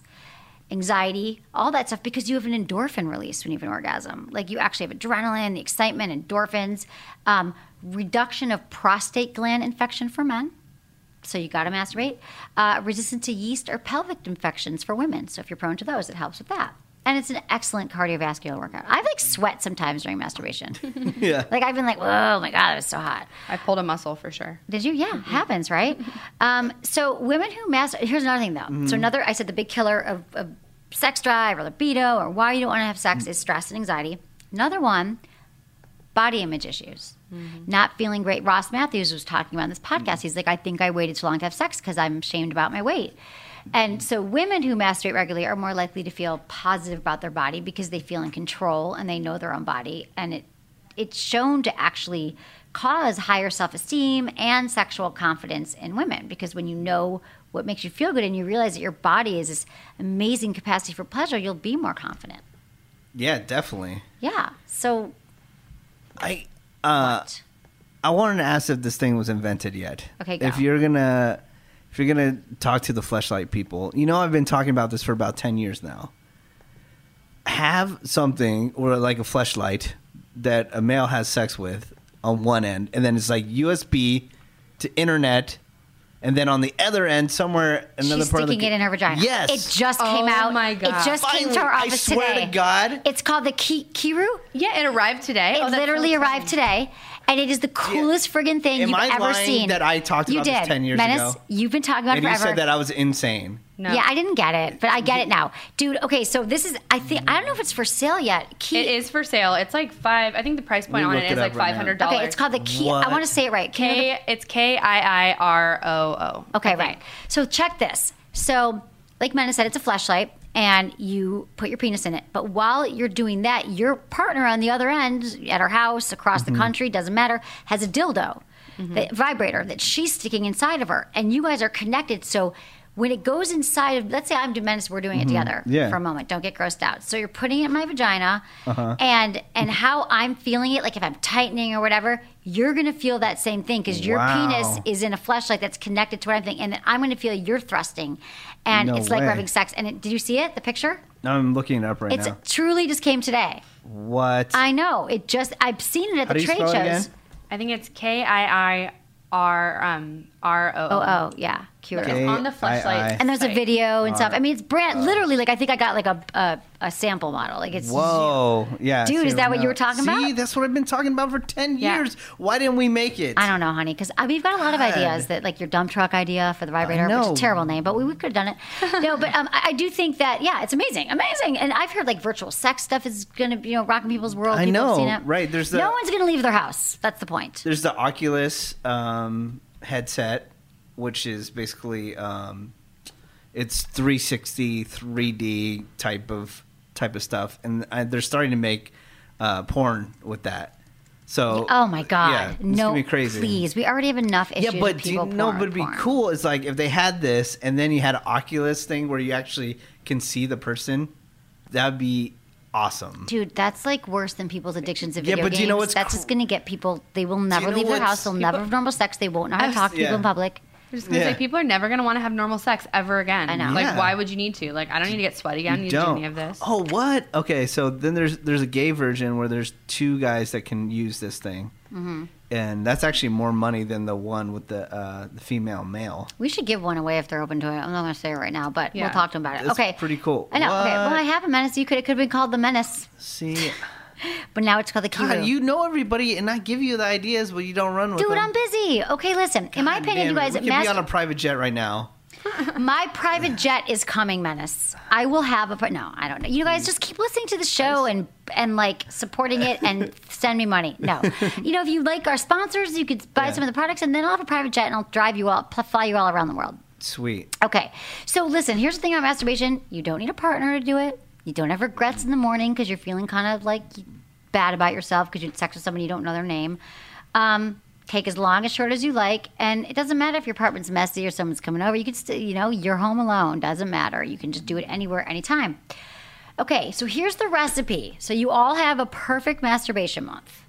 anxiety, all that stuff, because you have an endorphin release when you have an orgasm. Like, you actually have adrenaline, the excitement, endorphins, um, reduction of prostate gland infection for men. So you got to masturbate. Uh, resistant to yeast or pelvic infections for women. So if you're prone to those, it helps with that. And it's an excellent cardiovascular workout. I like sweat sometimes during masturbation. Yeah. Like, I've been like, oh my God, that was so hot. I pulled a muscle for sure. Did you? Yeah, happens, right? Um, so women who masturbate, here's another thing though. Mm-hmm. So another, I said the big killer of, of sex drive or libido or why you don't want to have sex is stress and anxiety. Another one, body image issues. Mm-hmm. Not feeling great. Ross Matthews was talking about in this podcast. He's like, I think I waited too long to have sex because I'm ashamed about my weight. And so women who masturbate regularly are more likely to feel positive about their body because they feel in control and they know their own body. And it it's shown to actually cause higher self-esteem and sexual confidence in women, because when you know what makes you feel good and you realize that your body is this amazing capacity for pleasure, you'll be more confident. Yeah, definitely. Yeah. So I uh, what? I wanted to ask if this thing was invented yet. Okay, go. If you're gonna if you're gonna talk to the Fleshlight people, you know I've been talking about this for about ten years now. have something or like a fleshlight that a male has sex with on one end, and then it's like U S B to internet, and then on the other end, somewhere another She's part of the sticking it in her vagina. Yes, It just Oh came out. my God. It just came to Finally, our I office swear today. to God. It's called the Ki- Kiru. Yeah, it arrived today. It Oh, that's literally so arrived exciting. today. And it is the coolest friggin' thing Am you've I ever lying seen. that I talked you about this did. ten years Menace, ago? You've been talking about And it you forever. said that I was insane. No. Yeah, I didn't get it, but I get it now. Dude, okay, so this is, I think, I don't know if it's for sale yet. Ki- It is for sale. It's like five. I think the price point We on looked it is it like up right five now. hundred dollars. Okay, it's called the Ki. What? I want to say it right. Can you know K. It's K I I R O O. the- Okay, right. So check this. So, like Mena said, it's a fleshlight, and you put your penis in it. But while you're doing that, your partner on the other end, at her house, across Mm-hmm. the country, doesn't matter, has a dildo, the vibrator that she's sticking inside of her, and you guys are connected. So when it goes inside of, let's say I'm Dementis, we're doing it together Mm-hmm. Yeah. for a moment. Don't get grossed out. So you're putting it in my vagina, Uh-huh. and and how I'm feeling it, like if I'm tightening or whatever, you're gonna feel that same thing because your Wow. penis is in a fleshlight that's connected to what I'm thinking, and then I'm gonna feel you're thrusting, and No it's like way. we're having sex. And it, did you see it? The picture? I'm looking it up right It's now. truly just came today. What? I know. It just I've seen it at How the do you trade spell it shows. again? I think it's K I I R um R O O. Oh, oh, yeah. Cute. Okay. On the fleshlight. I- I- And there's a site. video and stuff. I mean, it's brand. Literally, like I think I got like a a, a sample model. Like it's Whoa. Yeah. Dude, see is it that right what you now. were talking See, about? that's what I've been talking about for ten Yeah. years. Why didn't we make it? I don't know, honey, because we've got a lot of God. ideas that, like your dump truck idea for the vibrator, which is know. a terrible name, but we, we could have done it. No, but um, I, I do think that, yeah, it's amazing, amazing. And I've heard like virtual sex stuff is going to be, you know, rocking people's world. I People have know, seen it. right, there's the- no one's going to leave their house. That's the point. There's the Oculus um, headset, which is basically um, it's three sixty, three D type of type of stuff, and uh, they're starting to make uh, porn with that. So, Oh my God! yeah, it's no, gonna be crazy. please. We already have enough issues. Yeah, but with do you people know, porn, but it'd be porn. cool. It's like if they had this, and then you had an Oculus thing where you actually can see the person. That'd be awesome. Dude, that's like worse than people's addictions to Yeah, video but games. do you know what's that's cr- just going to get people. They will never know leave their what's- house. They'll never have normal sex. They won't know how to I've- talk to people yeah. in public. I'm just gonna Yeah. say people are never gonna want to have normal sex ever again. I know. Like, Yeah. why would you need to? Like, I don't need to get sweaty again. I don't need to do any of this. Oh, what? Okay, so then there's there's a gay version where there's two guys that can use this thing, Mm-hmm. and that's actually more money than the one with the uh, the female male. We should give one away if they're open to it. I'm not going to say it right now, but Yeah. we'll talk to them about it. That's okay. pretty cool. I know. Okay. Well, What? I have a menace. You could. It could have been called the menace, See, but now it's called the Kiru. God, you know everybody, and I give you the ideas, but you don't run with Dude, them. I'm busy. Okay, listen. In my God opinion, you damn it. guys, we could mas- be on a private jet right now. my private jet is coming, menace. I will have a. No, I don't know. You guys just keep listening to the show and and like supporting it and send me money. No, you know if you like our sponsors, you could buy Yeah. some of the products, and then I'll have a private jet and I'll drive you all, pl- fly you all around the world. Sweet. Okay, so listen. Here's the thing about masturbation: you don't need a partner to do it. You don't have regrets in the morning because you're feeling kind of like bad about yourself because you had sex with somebody you don't know their name. Um, take as long, as short as you like, and it doesn't matter if your apartment's messy or someone's coming over. You can still, you know, you're home alone. Doesn't matter. You can just do it anywhere, anytime. Okay, so here's the recipe. So you all have a perfect masturbation month.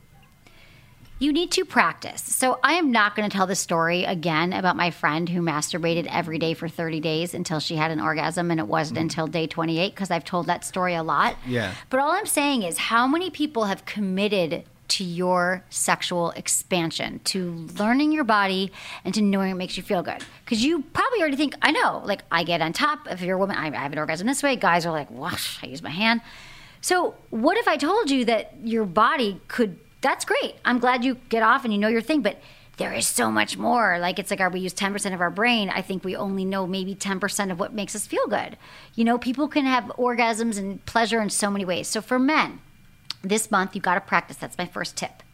You need to practice. So I am not going to tell the story again about my friend who masturbated every day for thirty days until she had an orgasm, and it wasn't until day twenty-eight because I've told that story a lot. Yeah. But all I'm saying is how many people have committed to your sexual expansion, to learning your body and to knowing it makes you feel good. Because you probably already think, I know, like I get on top. If you're a woman, I I have an orgasm this way. Guys are like, whoosh, I use my hand. So what if I told you that your body could, that's great. I'm glad you get off and you know your thing, but there is so much more. Like it's like our, we use ten percent of our brain. I think we only know maybe ten percent of what makes us feel good. You know, people can have orgasms and pleasure in so many ways. So for men, this month, you got to practice. That's my first tip.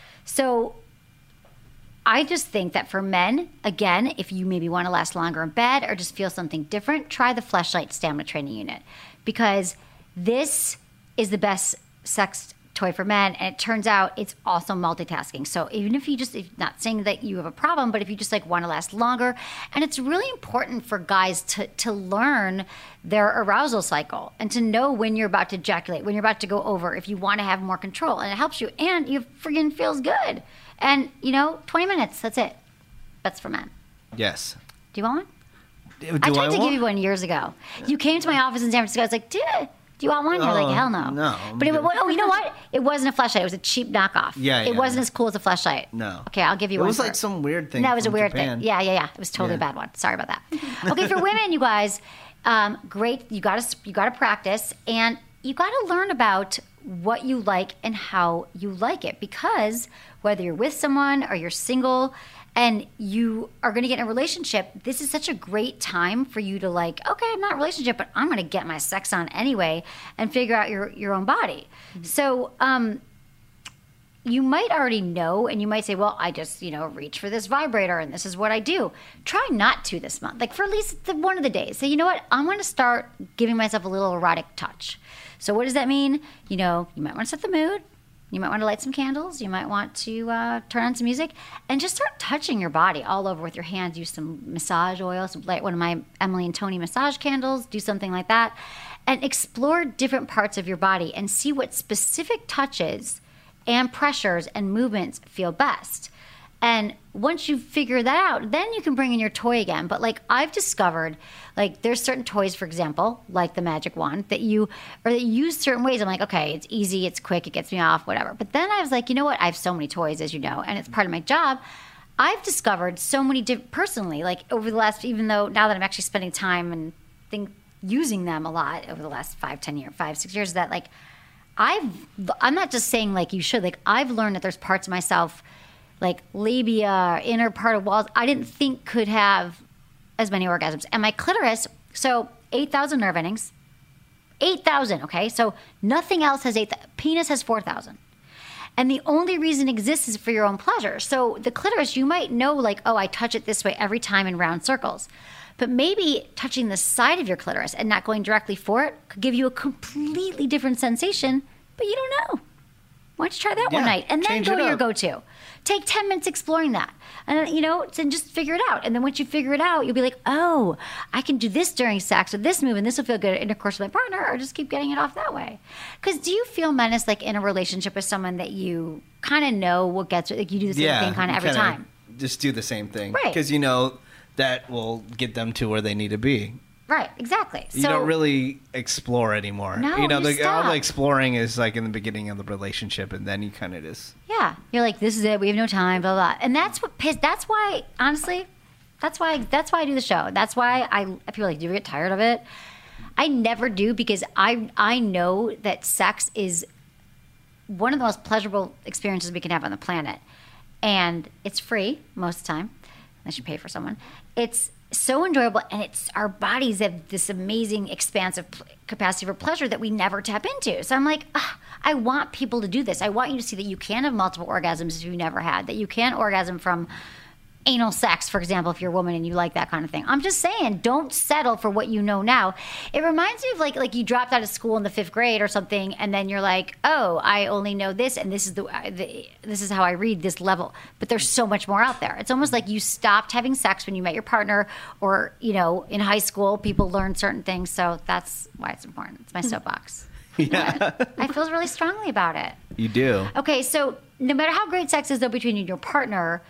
So I just think that for men, again, if you maybe want to last longer in bed or just feel something different, try the Fleshlight Stamina Training Unit because this is the best sex toy for men, and it turns out it's also multitasking. So even if you just, if not saying that you have a problem, but if you just like want to last longer, and it's really important for guys to to learn their arousal cycle and to know when you're about to ejaculate, when you're about to go over, if you want to have more control, and it helps you, and you friggin' feels good. And you know, twenty minutes, that's it. That's for men. Yes. Do you want one? Do I tried to want- give you one years ago. You came to my office in San Francisco. I was like, dude, Do you want one? You're Oh, like, hell no. no, I'm But it, good. oh, you know what? It wasn't a fleshlight. It was a cheap knockoff. Yeah, It yeah. wasn't as cool as a fleshlight. No. Okay, I'll give you It one. was for like it. some weird thing No, it was a from weird Japan. thing. Yeah, yeah, yeah. It was totally Yeah. a bad one. Sorry about that. Okay, for women, you guys, um, great. You got to you got to practice, and you got to learn about what you like and how you like it. Because whether you're with someone or you're single, and you are going to get in a relationship, this is such a great time for you to like, okay, I'm not in a relationship, but I'm going to get my sex on anyway and figure out your your own body. So. um You might already know, and you might say, well, I just, you know, reach for this vibrator and this is what I do. Try not to this month, like for at least the, one of the days. Say, you know what? I'm going to start giving myself a little erotic touch. So what does that mean? You know, you might want to set the mood. You might want to light some candles. You might want to uh, turn on some music and just start touching your body all over with your hands. Use some massage oil, some, like one of my Emily and Tony massage candles. Do something like that. And explore different parts of your body and see what specific touches and pressures and movements feel best. And once you figure that out, then you can bring in your toy again. But like I've discovered, like there's certain toys, for example, like the magic wand that you, or that you use certain ways. I'm like, okay, it's easy, it's quick, it gets me off, whatever. But then I was like, you know what? I have so many toys, as you know, and it's part of my job. I've discovered so many different, personally, like over the last, even though now that I'm actually spending time and think using them a lot over the last five, ten years, five, six years, that like, I've, I'm not just saying like you should, like I've learned that there's parts of myself like labia, inner part of walls, I didn't think could have as many orgasms. And my clitoris, so eight thousand nerve endings, eight thousand, okay? So nothing else has eight thousand. Penis has four thousand. And the only reason it exists is for your own pleasure. So the clitoris, you might know like, oh, I touch it this way every time in round circles. But maybe touching the side of your clitoris and not going directly for it could give you a completely different sensation, but you don't know. Why don't you try that Yeah, one night and then change go it to your up. go-to? Take ten minutes exploring that. And, you know, and just figure it out. And then once you figure it out, you'll be like, oh, I can do this during sex or this move, and this will feel good at intercourse with my partner, or just keep getting it off that way. Because do you feel, Menace, like in a relationship with someone that you kind of know what gets, like you do the same Yeah, thing kind of you every kinda time? Just do the same thing. Right. Because you know that will get them to where they need to be. Right, exactly. You so, don't really explore anymore. No, you know, you the, all stop. the exploring is like in the beginning of the relationship, and then you kind of just. Yeah, you're like, this is it. We have no time. Blah blah. And that's what piss. That's why, honestly, that's why. That's why I do the show. That's why I. People are like, do you get tired of it? I never do, because I I know that sex is one of the most pleasurable experiences we can have on the planet, and it's free most of the time, unless you pay for someone. It's so enjoyable, and it's our bodies have this amazing expansive pl- capacity for pleasure that we never tap into. So I'm like, ah, I want people to do this. I want you to see that you can have multiple orgasms if you never had, that you can orgasm from anal sex, for example, if you're a woman and you like that kind of thing. I'm just saying, don't settle for what you know now. It reminds me of like like you dropped out of school in the fifth grade or something, and then you're like, oh, I only know this, and this is the, the this is how I read this level. But there's so much more out there. It's almost like you stopped having sex when you met your partner, or you know, in high school, people learn certain things. So that's why it's important. It's my soapbox. Yeah. I feel really strongly about it. You do. Okay, so no matter how great sex is though between you and your partner,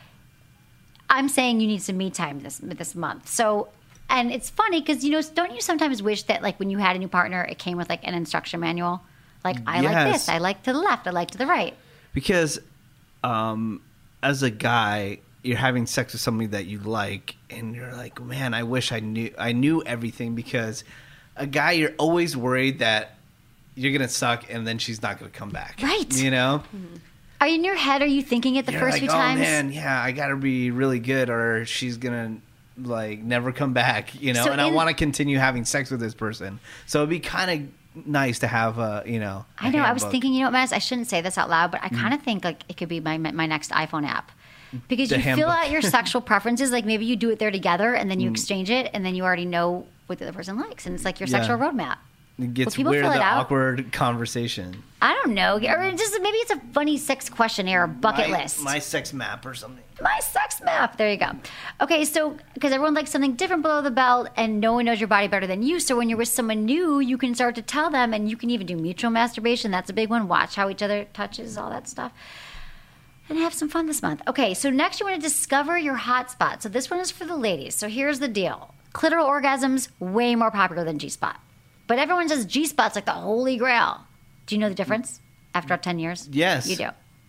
I'm saying you need some me time this this month. So, and it's funny because, you know, don't you sometimes wish that like when you had a new partner, it came with like an instruction manual? Like, I like Yes. this, I like to the left, I like to the right. Because um, as a guy, you're having sex with somebody that you like, and you're like, man, I wish I knew I knew everything. Because a guy, you're always worried that you're gonna suck, and then she's not gonna come back. Right. You know. Are you in your head, are you thinking it the You're first like, few oh, times? man, yeah, I gotta be really good, or she's gonna like never come back. You know, So and I in- want to continue having sex with this person. So it'd be kind of nice to have a, you know. a I know. I was handbook. thinking, you know what, Maz, I shouldn't say this out loud, but I kind of think like it could be my my next iPhone app. Because The you handbook. fill out your sexual preferences, like maybe you do it there together, and then you Mm. exchange it, and then you already know what the other person likes, and it's like your Yeah. sexual roadmap. It gets people weird, fill it the out? awkward conversation. I don't know, or just maybe it's a funny sex questionnaire or bucket my, list. My sex map or something. My sex map. There you go. Okay, so because everyone likes something different below the belt, and no one knows your body better than you. So when you're with someone new, you can start to tell them, and you can even do mutual masturbation. That's a big one. Watch how each other touches, all that stuff, and have some fun this month. Okay, so next you want to discover your hot spot. So this one is for the ladies. So here's the deal: clitoral orgasms way more popular than G spot. But everyone says G-spot's like the holy grail. Do you know the difference after ten years? Yes. You do.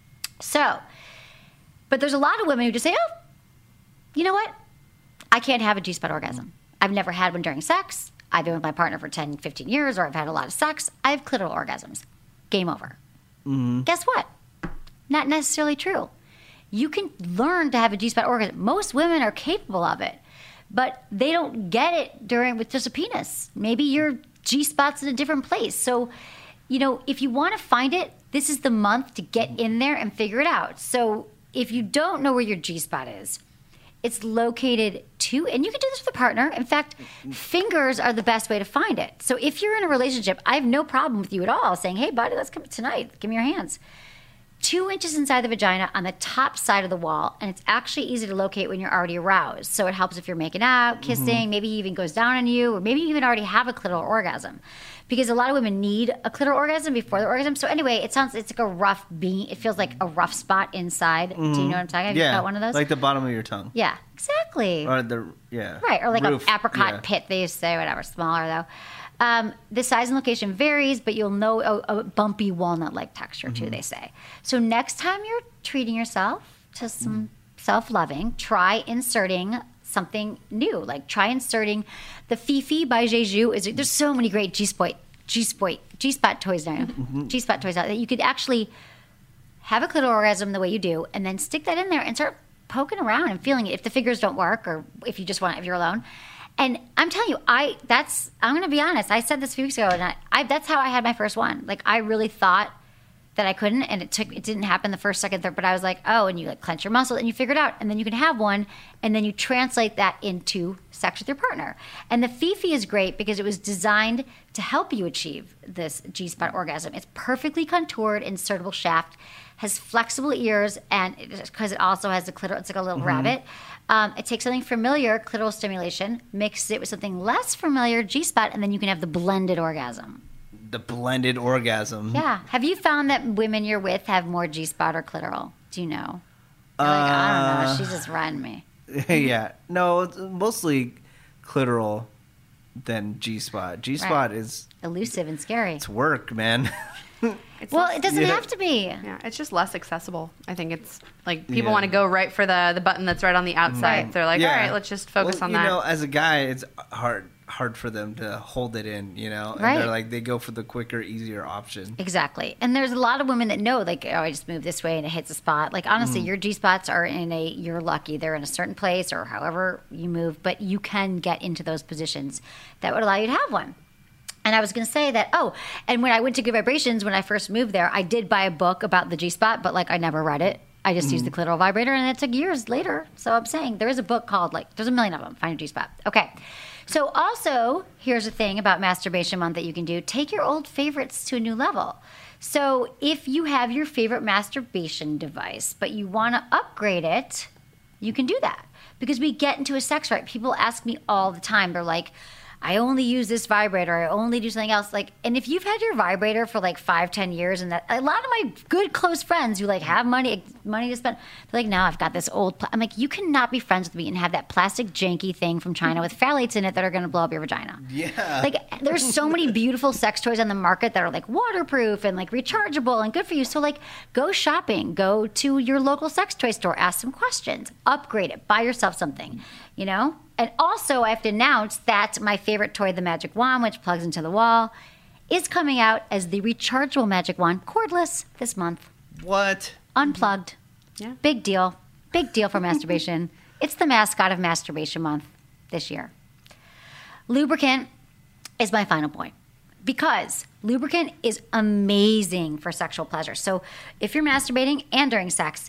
So, but there's a lot of women who just say, oh, you know what? I can't have a G-spot orgasm. I've never had one during sex. I've been with my partner for ten, fifteen years, or I've had a lot of sex. I have clitoral orgasms. Game over. Mm-hmm. Guess what? Not necessarily true. You can learn to have a G-spot orgasm. Most women are capable of it, but they don't get it during with just a penis. Maybe your G-spot's in a different place. So, you know, if you want to find it, this is the month to get in there and figure it out. So if you don't know where your G-spot is, it's located to, and you can do this with a partner. In fact, fingers are the best way to find it. So if you're in a relationship, I have no problem with you at all saying, hey, buddy, let's come tonight. Give me your hands. Two inches inside the vagina on the top side of the wall, and it's actually easy to locate when you're already aroused. So it helps if you're making out, kissing, mm-hmm. maybe he even goes down on you, or maybe you even already have a clitoral orgasm. Because a lot of women need a clitoral orgasm before the orgasm. So anyway, it sounds, it's like a rough bean. It feels like a rough spot inside. Mm-hmm. Do you know what I'm talking about? Have yeah, you got one of those? Like the bottom of your tongue. Yeah, exactly. Or the, yeah. Right, or like Roof. an apricot yeah. pit, they used to say, whatever, smaller though. Um, the size and location varies, but you'll know a, a bumpy walnut-like texture too, mm-hmm. they say. So next time you're treating yourself to some mm-hmm. self-loving, try inserting something new. Like try inserting the Fifi by Jeju. Is there's so many great G-spot, G-spot, G-spot toys now, mm-hmm. G-spot toys out that you could actually have a clitoral orgasm the way you do, and then stick that in there and start poking around and feeling it. If the figures don't work, or if you just want, if you're alone. And I'm telling you, I that's I'm going to be honest. I said this a few weeks ago, and I, I that's how I had my first one. Like I really thought that I couldn't, and it took it didn't happen the first, second, third. But I was like, oh, and you like clench your muscle, and you figure it out, and then you can have one, and then you translate that into sex with your partner. And the Fifi is great because it was designed to help you achieve this G-spot orgasm. It's perfectly contoured, insertable shaft, has flexible ears, and because it, it also has a clitoral, it's like a little mm-hmm. rabbit. Um, it takes something familiar, clitoral stimulation, mixes it with something less familiar, G-spot, and then you can have the blended orgasm. The blended orgasm. Yeah. Have you found that women you're with have more G-spot or clitoral? Do you know? Uh, like, I don't know. She's just riding me. Yeah. No, it's mostly clitoral than G-spot. G-spot right. is... elusive and scary. It's work, man. It's well, less, it doesn't yeah. have to be. Yeah, it's just less accessible. I think it's like people Yeah. want to go right for the the button that's right on the outside. Right. They're like, Yeah. all right, let's just focus well, on you that. You know, as a guy, it's hard hard for them to hold it in, you know? And Right. they're like, they go for the quicker, easier option. Exactly. And there's a lot of women that know, like, oh, I just move this way and it hits a spot. Like, honestly, mm. your G-spots are in a, you're lucky. They're in a certain place or however you move, but you can get into those positions that would allow you to have one. And I was going to say that, oh, and when I went to Good Vibrations, when I first moved there, I did buy a book about the G-spot, but, like, I never read it. I just mm. used the clitoral vibrator, and it took years later. So I'm saying there is a book called, like, there's a million of them, Find Your G-spot. Okay. So also, here's a thing about Masturbation Month that you can do. Take your old favorites to a new level. So if you have your favorite masturbation device, but you want to upgrade it, you can do that. Because we get into a sex rut. People ask me all the time. They're like, I only use this vibrator. I only do something else. Like, and if you've had your vibrator for like five, ten years, and that a lot of my good close friends who like have money, money to spend, they're like, now I've got this old. Pl-. I'm like, you cannot be friends with me and have that plastic janky thing from China with phthalates in it that are going to blow up your vagina. Yeah. Like, there's so many beautiful sex toys on the market that are like waterproof and like rechargeable and good for you. So like, go shopping, go to your local sex toy store, ask some questions, upgrade it, buy yourself something, you know. And also, I have to announce that my favorite toy, the Magic Wand, which plugs into the wall, is coming out as the rechargeable Magic Wand, cordless, this month. What? Unplugged. Yeah. Big deal. Big deal for masturbation. It's the mascot of Masturbation Month this year. Lubricant is my final point. Because lubricant is amazing for sexual pleasure. So if you're masturbating and during sex,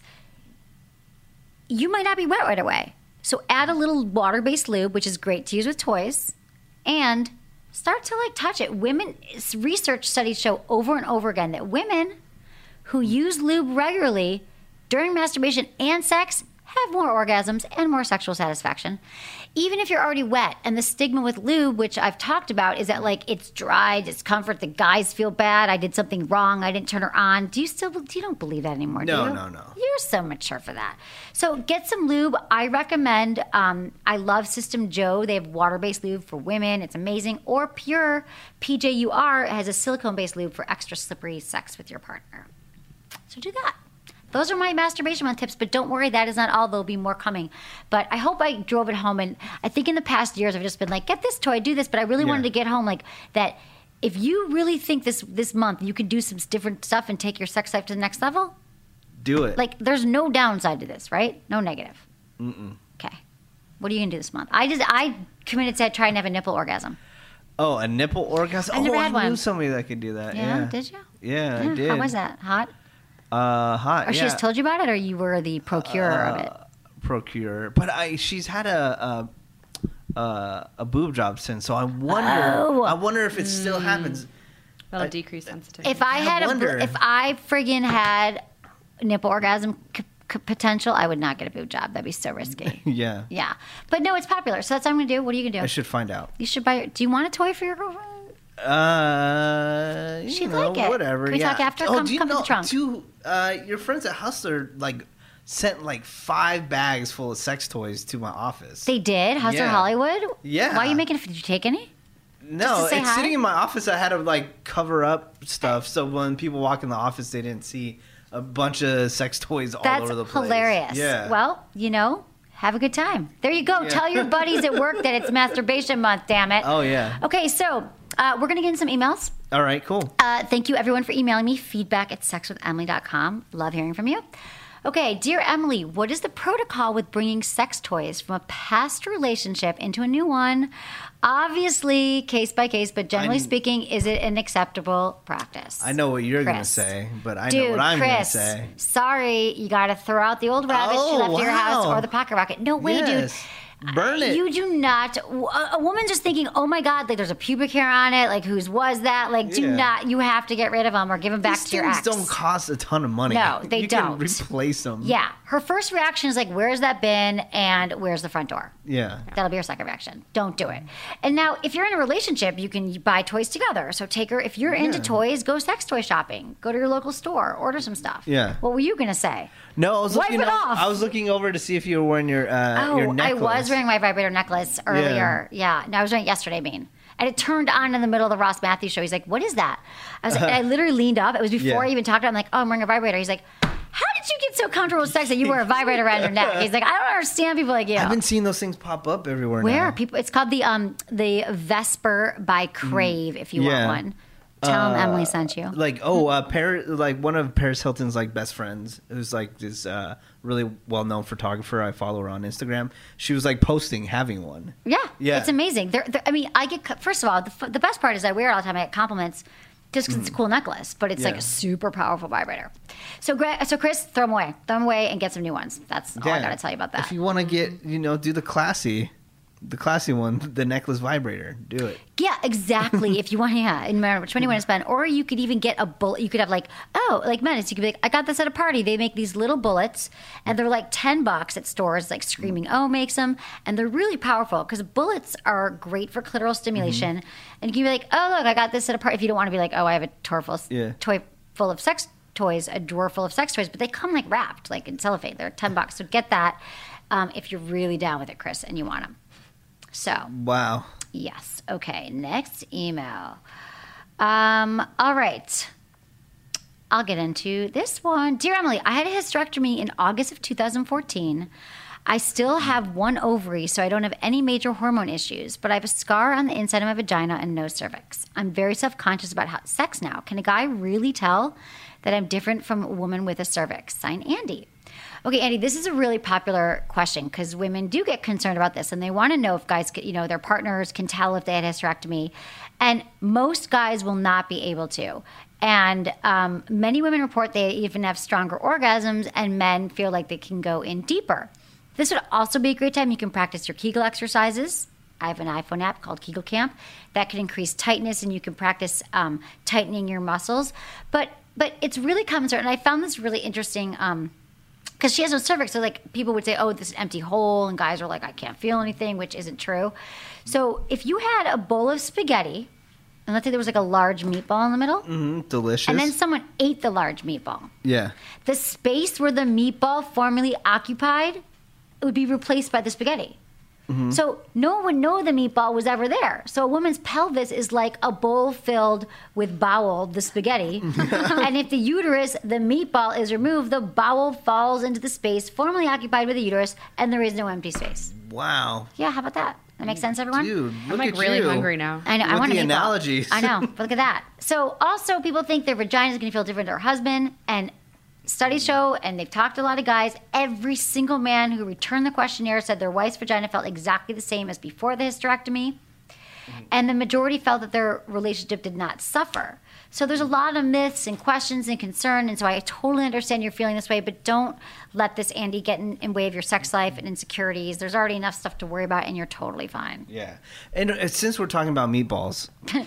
you might not be wet right away. So add a little water-based lube, which is great to use with toys, and start to like touch it. Women, research studies show over and over again that women who use lube regularly during masturbation and sex have more orgasms and more sexual satisfaction. Even if you're already wet, and the stigma with lube, which I've talked about, is that like it's dry, discomfort, the guys feel bad, I did something wrong, I didn't turn her on. Do you still, you don't believe that anymore, No, do you? no, no. You're so mature for that. So get some lube. I recommend, um, I love System Joe. They have water-based lube for women. It's amazing. Or Pure, P J U R, has a silicone-based lube for extra slippery sex with your partner. So do that. Those are my masturbation month tips, but don't worry, that is not all. There'll be more coming. But I hope I drove it home. And I think in the past years, I've just been like, get this toy, do this. But I really Yeah. wanted to get home like that. If you really think this this month you can do some different stuff and take your sex life to the next level, Do it. like there's no downside to this, right? No negative. Mm-mm. Okay. What are you going to do this month? I just, I committed to try and have a nipple orgasm. Oh, a nipple orgasm? I never oh, had I knew one. somebody that could do that. Yeah, Yeah. did you? Yeah, I Yeah, did. How was that? Hot? Uh, hot. Or she yeah. just told you about it, or you were the procurer of it? Uh, Procure, but I she's had a a, a, a boob job since, so I wonder. Oh. I wonder if it still happens. That'll I- decrease sensitivity. If I I had a, wonder. bo- if I friggin' had nipple orgasm c- c- potential, I would not get a boob job. That'd be so risky. Yeah, Yeah. But no, it's popular. So that's what I'm going to do. What are you going to do? I should find out. You should buy, do you want a toy for your girlfriend? Uh, you She'd know, like it. whatever. Can we yeah. talk after? Oh, Come- do you come to know? the trunk. Too, uh, your friends at Hustler like sent like five bags full of sex toys to my office. They did? Hustler Yeah. Hollywood? Yeah. Why are you making it? Did you take any? No, Just to say it's hi? sitting in my office. I had to like cover up stuff so when people walk in the office, they didn't see a bunch of sex toys all That's over the place. hilarious. Yeah. Well, you know, have a good time. There you go. Yeah. Tell your buddies at work that it's masturbation month, damn it. Oh yeah. Okay, so uh, we're going to get in some emails. All right. Cool. Uh, thank you, everyone, for emailing me. Feedback at sex with emily dot com. Love hearing from you. Okay, dear Emily, what is the protocol with bringing sex toys from a past relationship into a new one? Obviously, case by case, but generally I'm- speaking, is it an acceptable practice? I know what you're gonna Chris. say, but I Dude, know what I'm Chris, gonna say. sorry, you got to throw out the old rabbit Oh, you left at your house wow. or the pocket rocket. No way, Yes. dude. Burn it. You do not. A, a woman just thinking, oh my God, like there's a pubic hair on it. Like whose was that? Like do Yeah. not. You have to get rid of them or give them back These to your things ex. don't cost a ton of money. No, they you don't. Can replace them. Yeah. Her first reaction is like, where's that bin and where's the front door? Yeah. That'll be her second reaction. Don't do it. And now, if you're in a relationship, you can buy toys together. So take her, if you're into Yeah. toys, go sex toy shopping. Go to your local store, order some stuff. Yeah. What were you going to say? No, I was Wipe looking. it o- off. I was looking over to see if you were wearing your uh, Oh, your I necklace. was wearing my vibrator necklace earlier. Yeah. No, I was wearing it yesterday, I mean. And it turned on in the middle of the Ross Matthews show. He's like, what is that? I was like, and I literally leaned up. It was before Yeah. I even talked to him. I'm like, oh, I'm wearing a vibrator. He's like, how did you get so comfortable with sex that you wear a vibrator around your neck? He's like, I don't understand people like you. I've been seeing those things pop up everywhere. Where now. people? It's called the um the Vesper by Crave. If you Yeah. want one, tell them Emily sent you. Like oh, uh, Paris, like one of Paris Hilton's like best friends, who's like this uh, really well known photographer. I follow her on Instagram. She was like posting having one. Yeah, Yeah. it's amazing. They're, they're, I mean, I get co- first of all the, f- the best part is I wear it all the time. I get compliments just because it's a cool necklace, but it's like Yeah. a super powerful vibrator. So, Gra- so Chris, throw them away, throw them away, and get some new ones. That's all I got to tell you about that. If you want to get, you know, do the classy, the classy one, the necklace vibrator, do it. Yeah, exactly. If you want, yeah, and no matter which one you want to spend, or you could even get a bullet. You could have like, oh, like Menace. You could be like, I got this at a party. They make these little bullets, and they're like ten bucks at stores. Like Screaming O makes them, and they're really powerful because bullets are great for clitoral stimulation. And you can be like, oh, look, I got this at a party. If you don't want to be like, oh, I have a toy full, Yeah. toy full of sex toys, a drawer full of sex toys, but they come like wrapped, like in cellophane. They're ten bucks. So get that um, if you're really down with it, Chris, and you want them. So. Wow. Yes. Okay. Next email. Um, all right. I'll get into this one. Dear Emily, I had a hysterectomy in August of two thousand fourteen. I still have one ovary, so I don't have any major hormone issues, but I have a scar on the inside of my vagina and no cervix. I'm very self-conscious about how, sex now. Can a guy really tell that I'm different from a woman with a cervix? Signed, Andy. Okay, Andy, this is a really popular question because women do get concerned about this and they want to know if guys, you know, their partners can tell if they had hysterectomy. And most guys will not be able to. And um, many women report they even have stronger orgasms and men feel like they can go in deeper. This would also be a great time you can practice your Kegel exercises. I have an iPhone app called Kegel Camp that can increase tightness and you can practice um, tightening your muscles. But but it's really common, and I found this really interesting um, because she has no cervix. So like people would say, oh, this is an empty hole. And guys are like, I can't feel anything, which isn't true. So if you had a bowl of spaghetti, and let's say there was like a large meatball in the middle. Mm-hmm, delicious. And then someone ate the large meatball. Yeah. The space where the meatball formerly occupied, it would be replaced by the spaghetti. Mm-hmm. So no one would know the meatball was ever there. So a woman's pelvis is like a bowl filled with bowel, the spaghetti. And if the uterus, the meatball is removed, the bowel falls into the space formerly occupied by the uterus, and there is no empty space. Wow. Yeah, how about that? That makes sense, everyone? Dude, I'm look like at really you. hungry now. I know. With I want the to analogies. I know. But look at that. So also people think their vagina is going to feel different to their husband. And studies show, and they've talked to a lot of guys, every single man who returned the questionnaire said their wife's vagina felt exactly the same as before the hysterectomy. Mm-hmm. And the majority felt that their relationship did not suffer. So there's a lot of myths and questions and concern, and so I totally understand you're feeling this way, but don't let this, Andy, get in, in way of your sex life and insecurities. There's already enough stuff to worry about, and you're totally fine. Yeah. And uh, since we're talking about meatballs,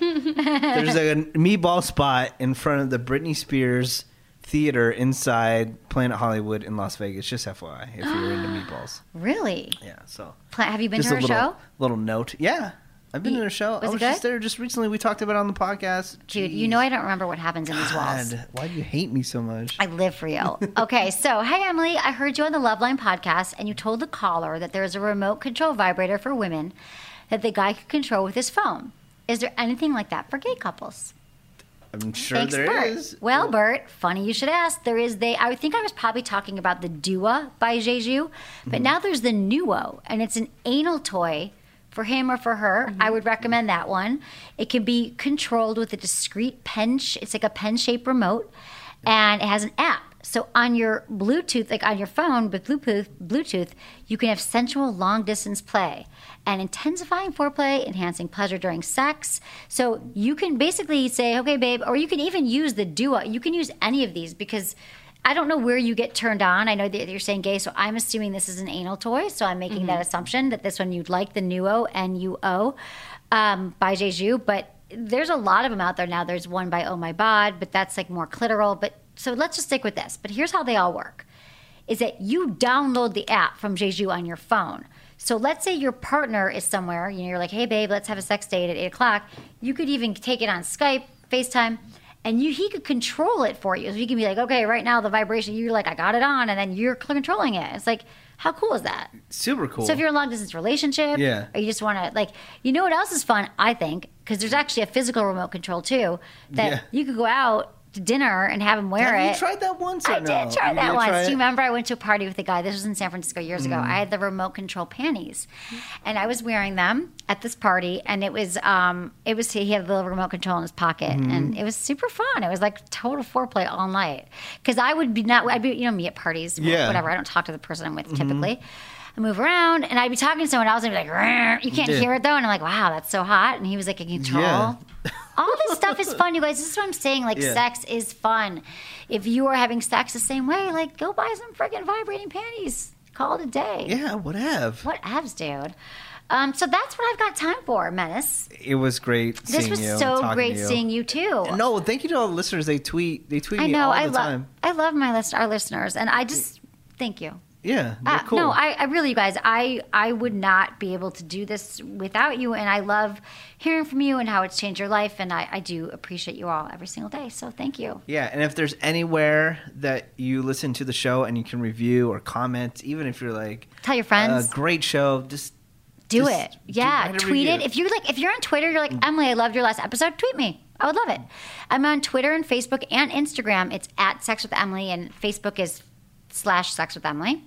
there's a meatball spot in front of the Britney Spears Theater inside Planet Hollywood in Las Vegas. Just F Y I, if you're into meatballs. Really? Yeah, so. Pla- Have you been just to her a little, show? little note. Yeah. I've been You- to a show. was I it was good? just there just recently. We talked about it on the podcast. Dude, Jeez. you know I don't remember what happens in these walls. God, why do you hate me so much? I live for you. Okay, so hey Emily, I heard you on the Loveline podcast, and you told the caller that there is a remote control vibrator for women that the guy could control with his phone. Is there anything like that for gay couples? I'm sure Thanks, there Bert. is. Well, Bert, funny you should ask. There is the. I think I was probably talking about the Dua by Jeju, but now there's the Nuo, and it's an anal toy for him or for her. I would recommend that one. It can be controlled with a discrete pen. Sh- it's like a pen-shaped remote, and it has an app. So on your Bluetooth, like on your phone with Bluetooth, Bluetooth, you can have sensual long-distance play and intensifying foreplay, enhancing pleasure during sex. So you can basically say, okay, babe, or you can even use the Dua. You can use any of these because I don't know where you get turned on. I know that you're saying gay, so I'm assuming this is an anal toy. So I'm making mm-hmm. that assumption that this one you'd like, the Nuo, N U O, um, by Jeju. But there's a lot of them out there now. There's one by Oh My Bod, but that's like more clitoral. But so let's just stick with this. But here's how they all work, is that you download the app from Jeju on your phone. So let's say your partner is somewhere, you know, you're like, hey, babe, let's have a sex date at eight o'clock. You could even take it on Skype, FaceTime, and you he could control it for you. So you can be like, okay, right now the vibration, you're like, I got it on, and then you're controlling it. It's like, how cool is that? Super cool. So if you're in a long-distance relationship, yeah. or you just want to, like, you know what else is fun, I think, because there's actually a physical remote control, too, that yeah. you could go out to dinner and have him wear have it. You tried that once? Or I no? did try you that once. try Do you it? remember I went to a party with a guy? This was in San Francisco years Mm. ago. I had the remote control panties, and I was wearing them at this party, and it was um, it was he had the little remote control in his pocket, Mm-hmm. and it was super fun. It was like total foreplay all night because I would be not I'd be you know me at parties, Yeah. whatever. I don't talk to the person I'm with Mm-hmm. typically. I move around, and I'd be talking to someone else, and I'd be like, "Rrr." You can't Yeah. hear it though, and I'm like, wow, that's so hot. And he was like, in control. Yeah. All this stuff is fun, you guys. This is what I'm saying. Like, Yeah. sex is fun. If you are having sex the same way, like, go buy some freaking vibrating panties. Call it a day. Yeah, whatever. What abs, dude? Um, so that's what I've got time for, Menace. It was great This seeing was you. and so talking great to you. seeing you too. No, thank you to all the listeners. They tweet. They tweet I me know. all I the love. time. I love my list, our listeners, and I just thank you. Yeah, they're Uh, cool. No, I, I really, you guys, I, I would not be able to do this without you, and I love hearing from you and how it's changed your life, and I, I do appreciate you all every single day, so thank you. Yeah, and if there's anywhere that you listen to the show and you can review or comment, even if you're like, Tell your friends. uh, great show, just Do just it. Yeah, write a tweet it. review. If you're like, if you're on Twitter, you're like, Emily, I loved your last episode, tweet me. I would love it. I'm on Twitter and Facebook and Instagram. It's at Sex with Emily, and Facebook is slash Sex with Emily.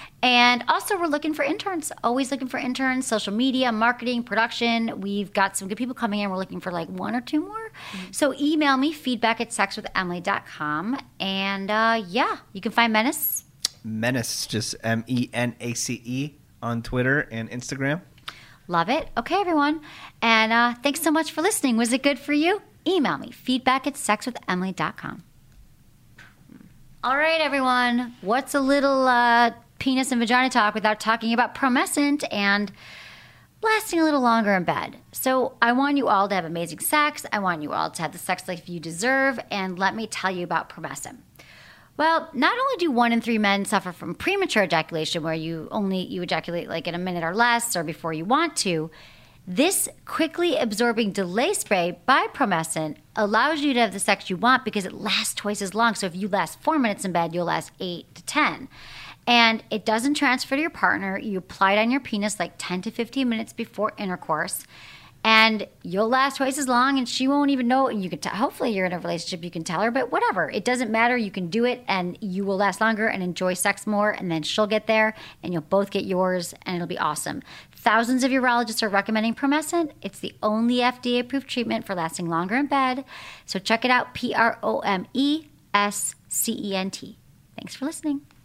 And also, we're looking for interns. Always looking for interns, social media, marketing, production. We've got some good people coming in. We're looking for like one or two more. Mm-hmm. So email me, feedback at sex with emily dot com. And uh, yeah, you can find Menace. Menace, just M E N A C E on Twitter and Instagram. Love it. Okay, everyone. And uh, thanks so much for listening. Was it good for you? Email me, feedback at sex with emily dot com. All right, everyone. What's a little uh, penis and vagina talk without talking about Promescent and lasting a little longer in bed? So I want you all to have amazing sex. I want you all to have the sex life you deserve. And let me tell you about Promescent. Well, not only do one in three men suffer from premature ejaculation, where you only you ejaculate like in a minute or less or before you want to, this quickly absorbing delay spray by Promescent allows you to have the sex you want because it lasts twice as long. So if you last four minutes in bed, you'll last eight to ten. And it doesn't transfer to your partner. You apply it on your penis like ten to fifteen minutes before intercourse. And you'll last twice as long, and she won't even know. And you can tell. Hopefully, you're in a relationship. You can tell her, but whatever. It doesn't matter. You can do it, and you will last longer and enjoy sex more. And then she'll get there, and you'll both get yours, and it'll be awesome. Thousands of urologists are recommending Promescent. It's the only F D A-approved treatment for lasting longer in bed. So check it out. P R O M E S C E N T. Thanks for listening.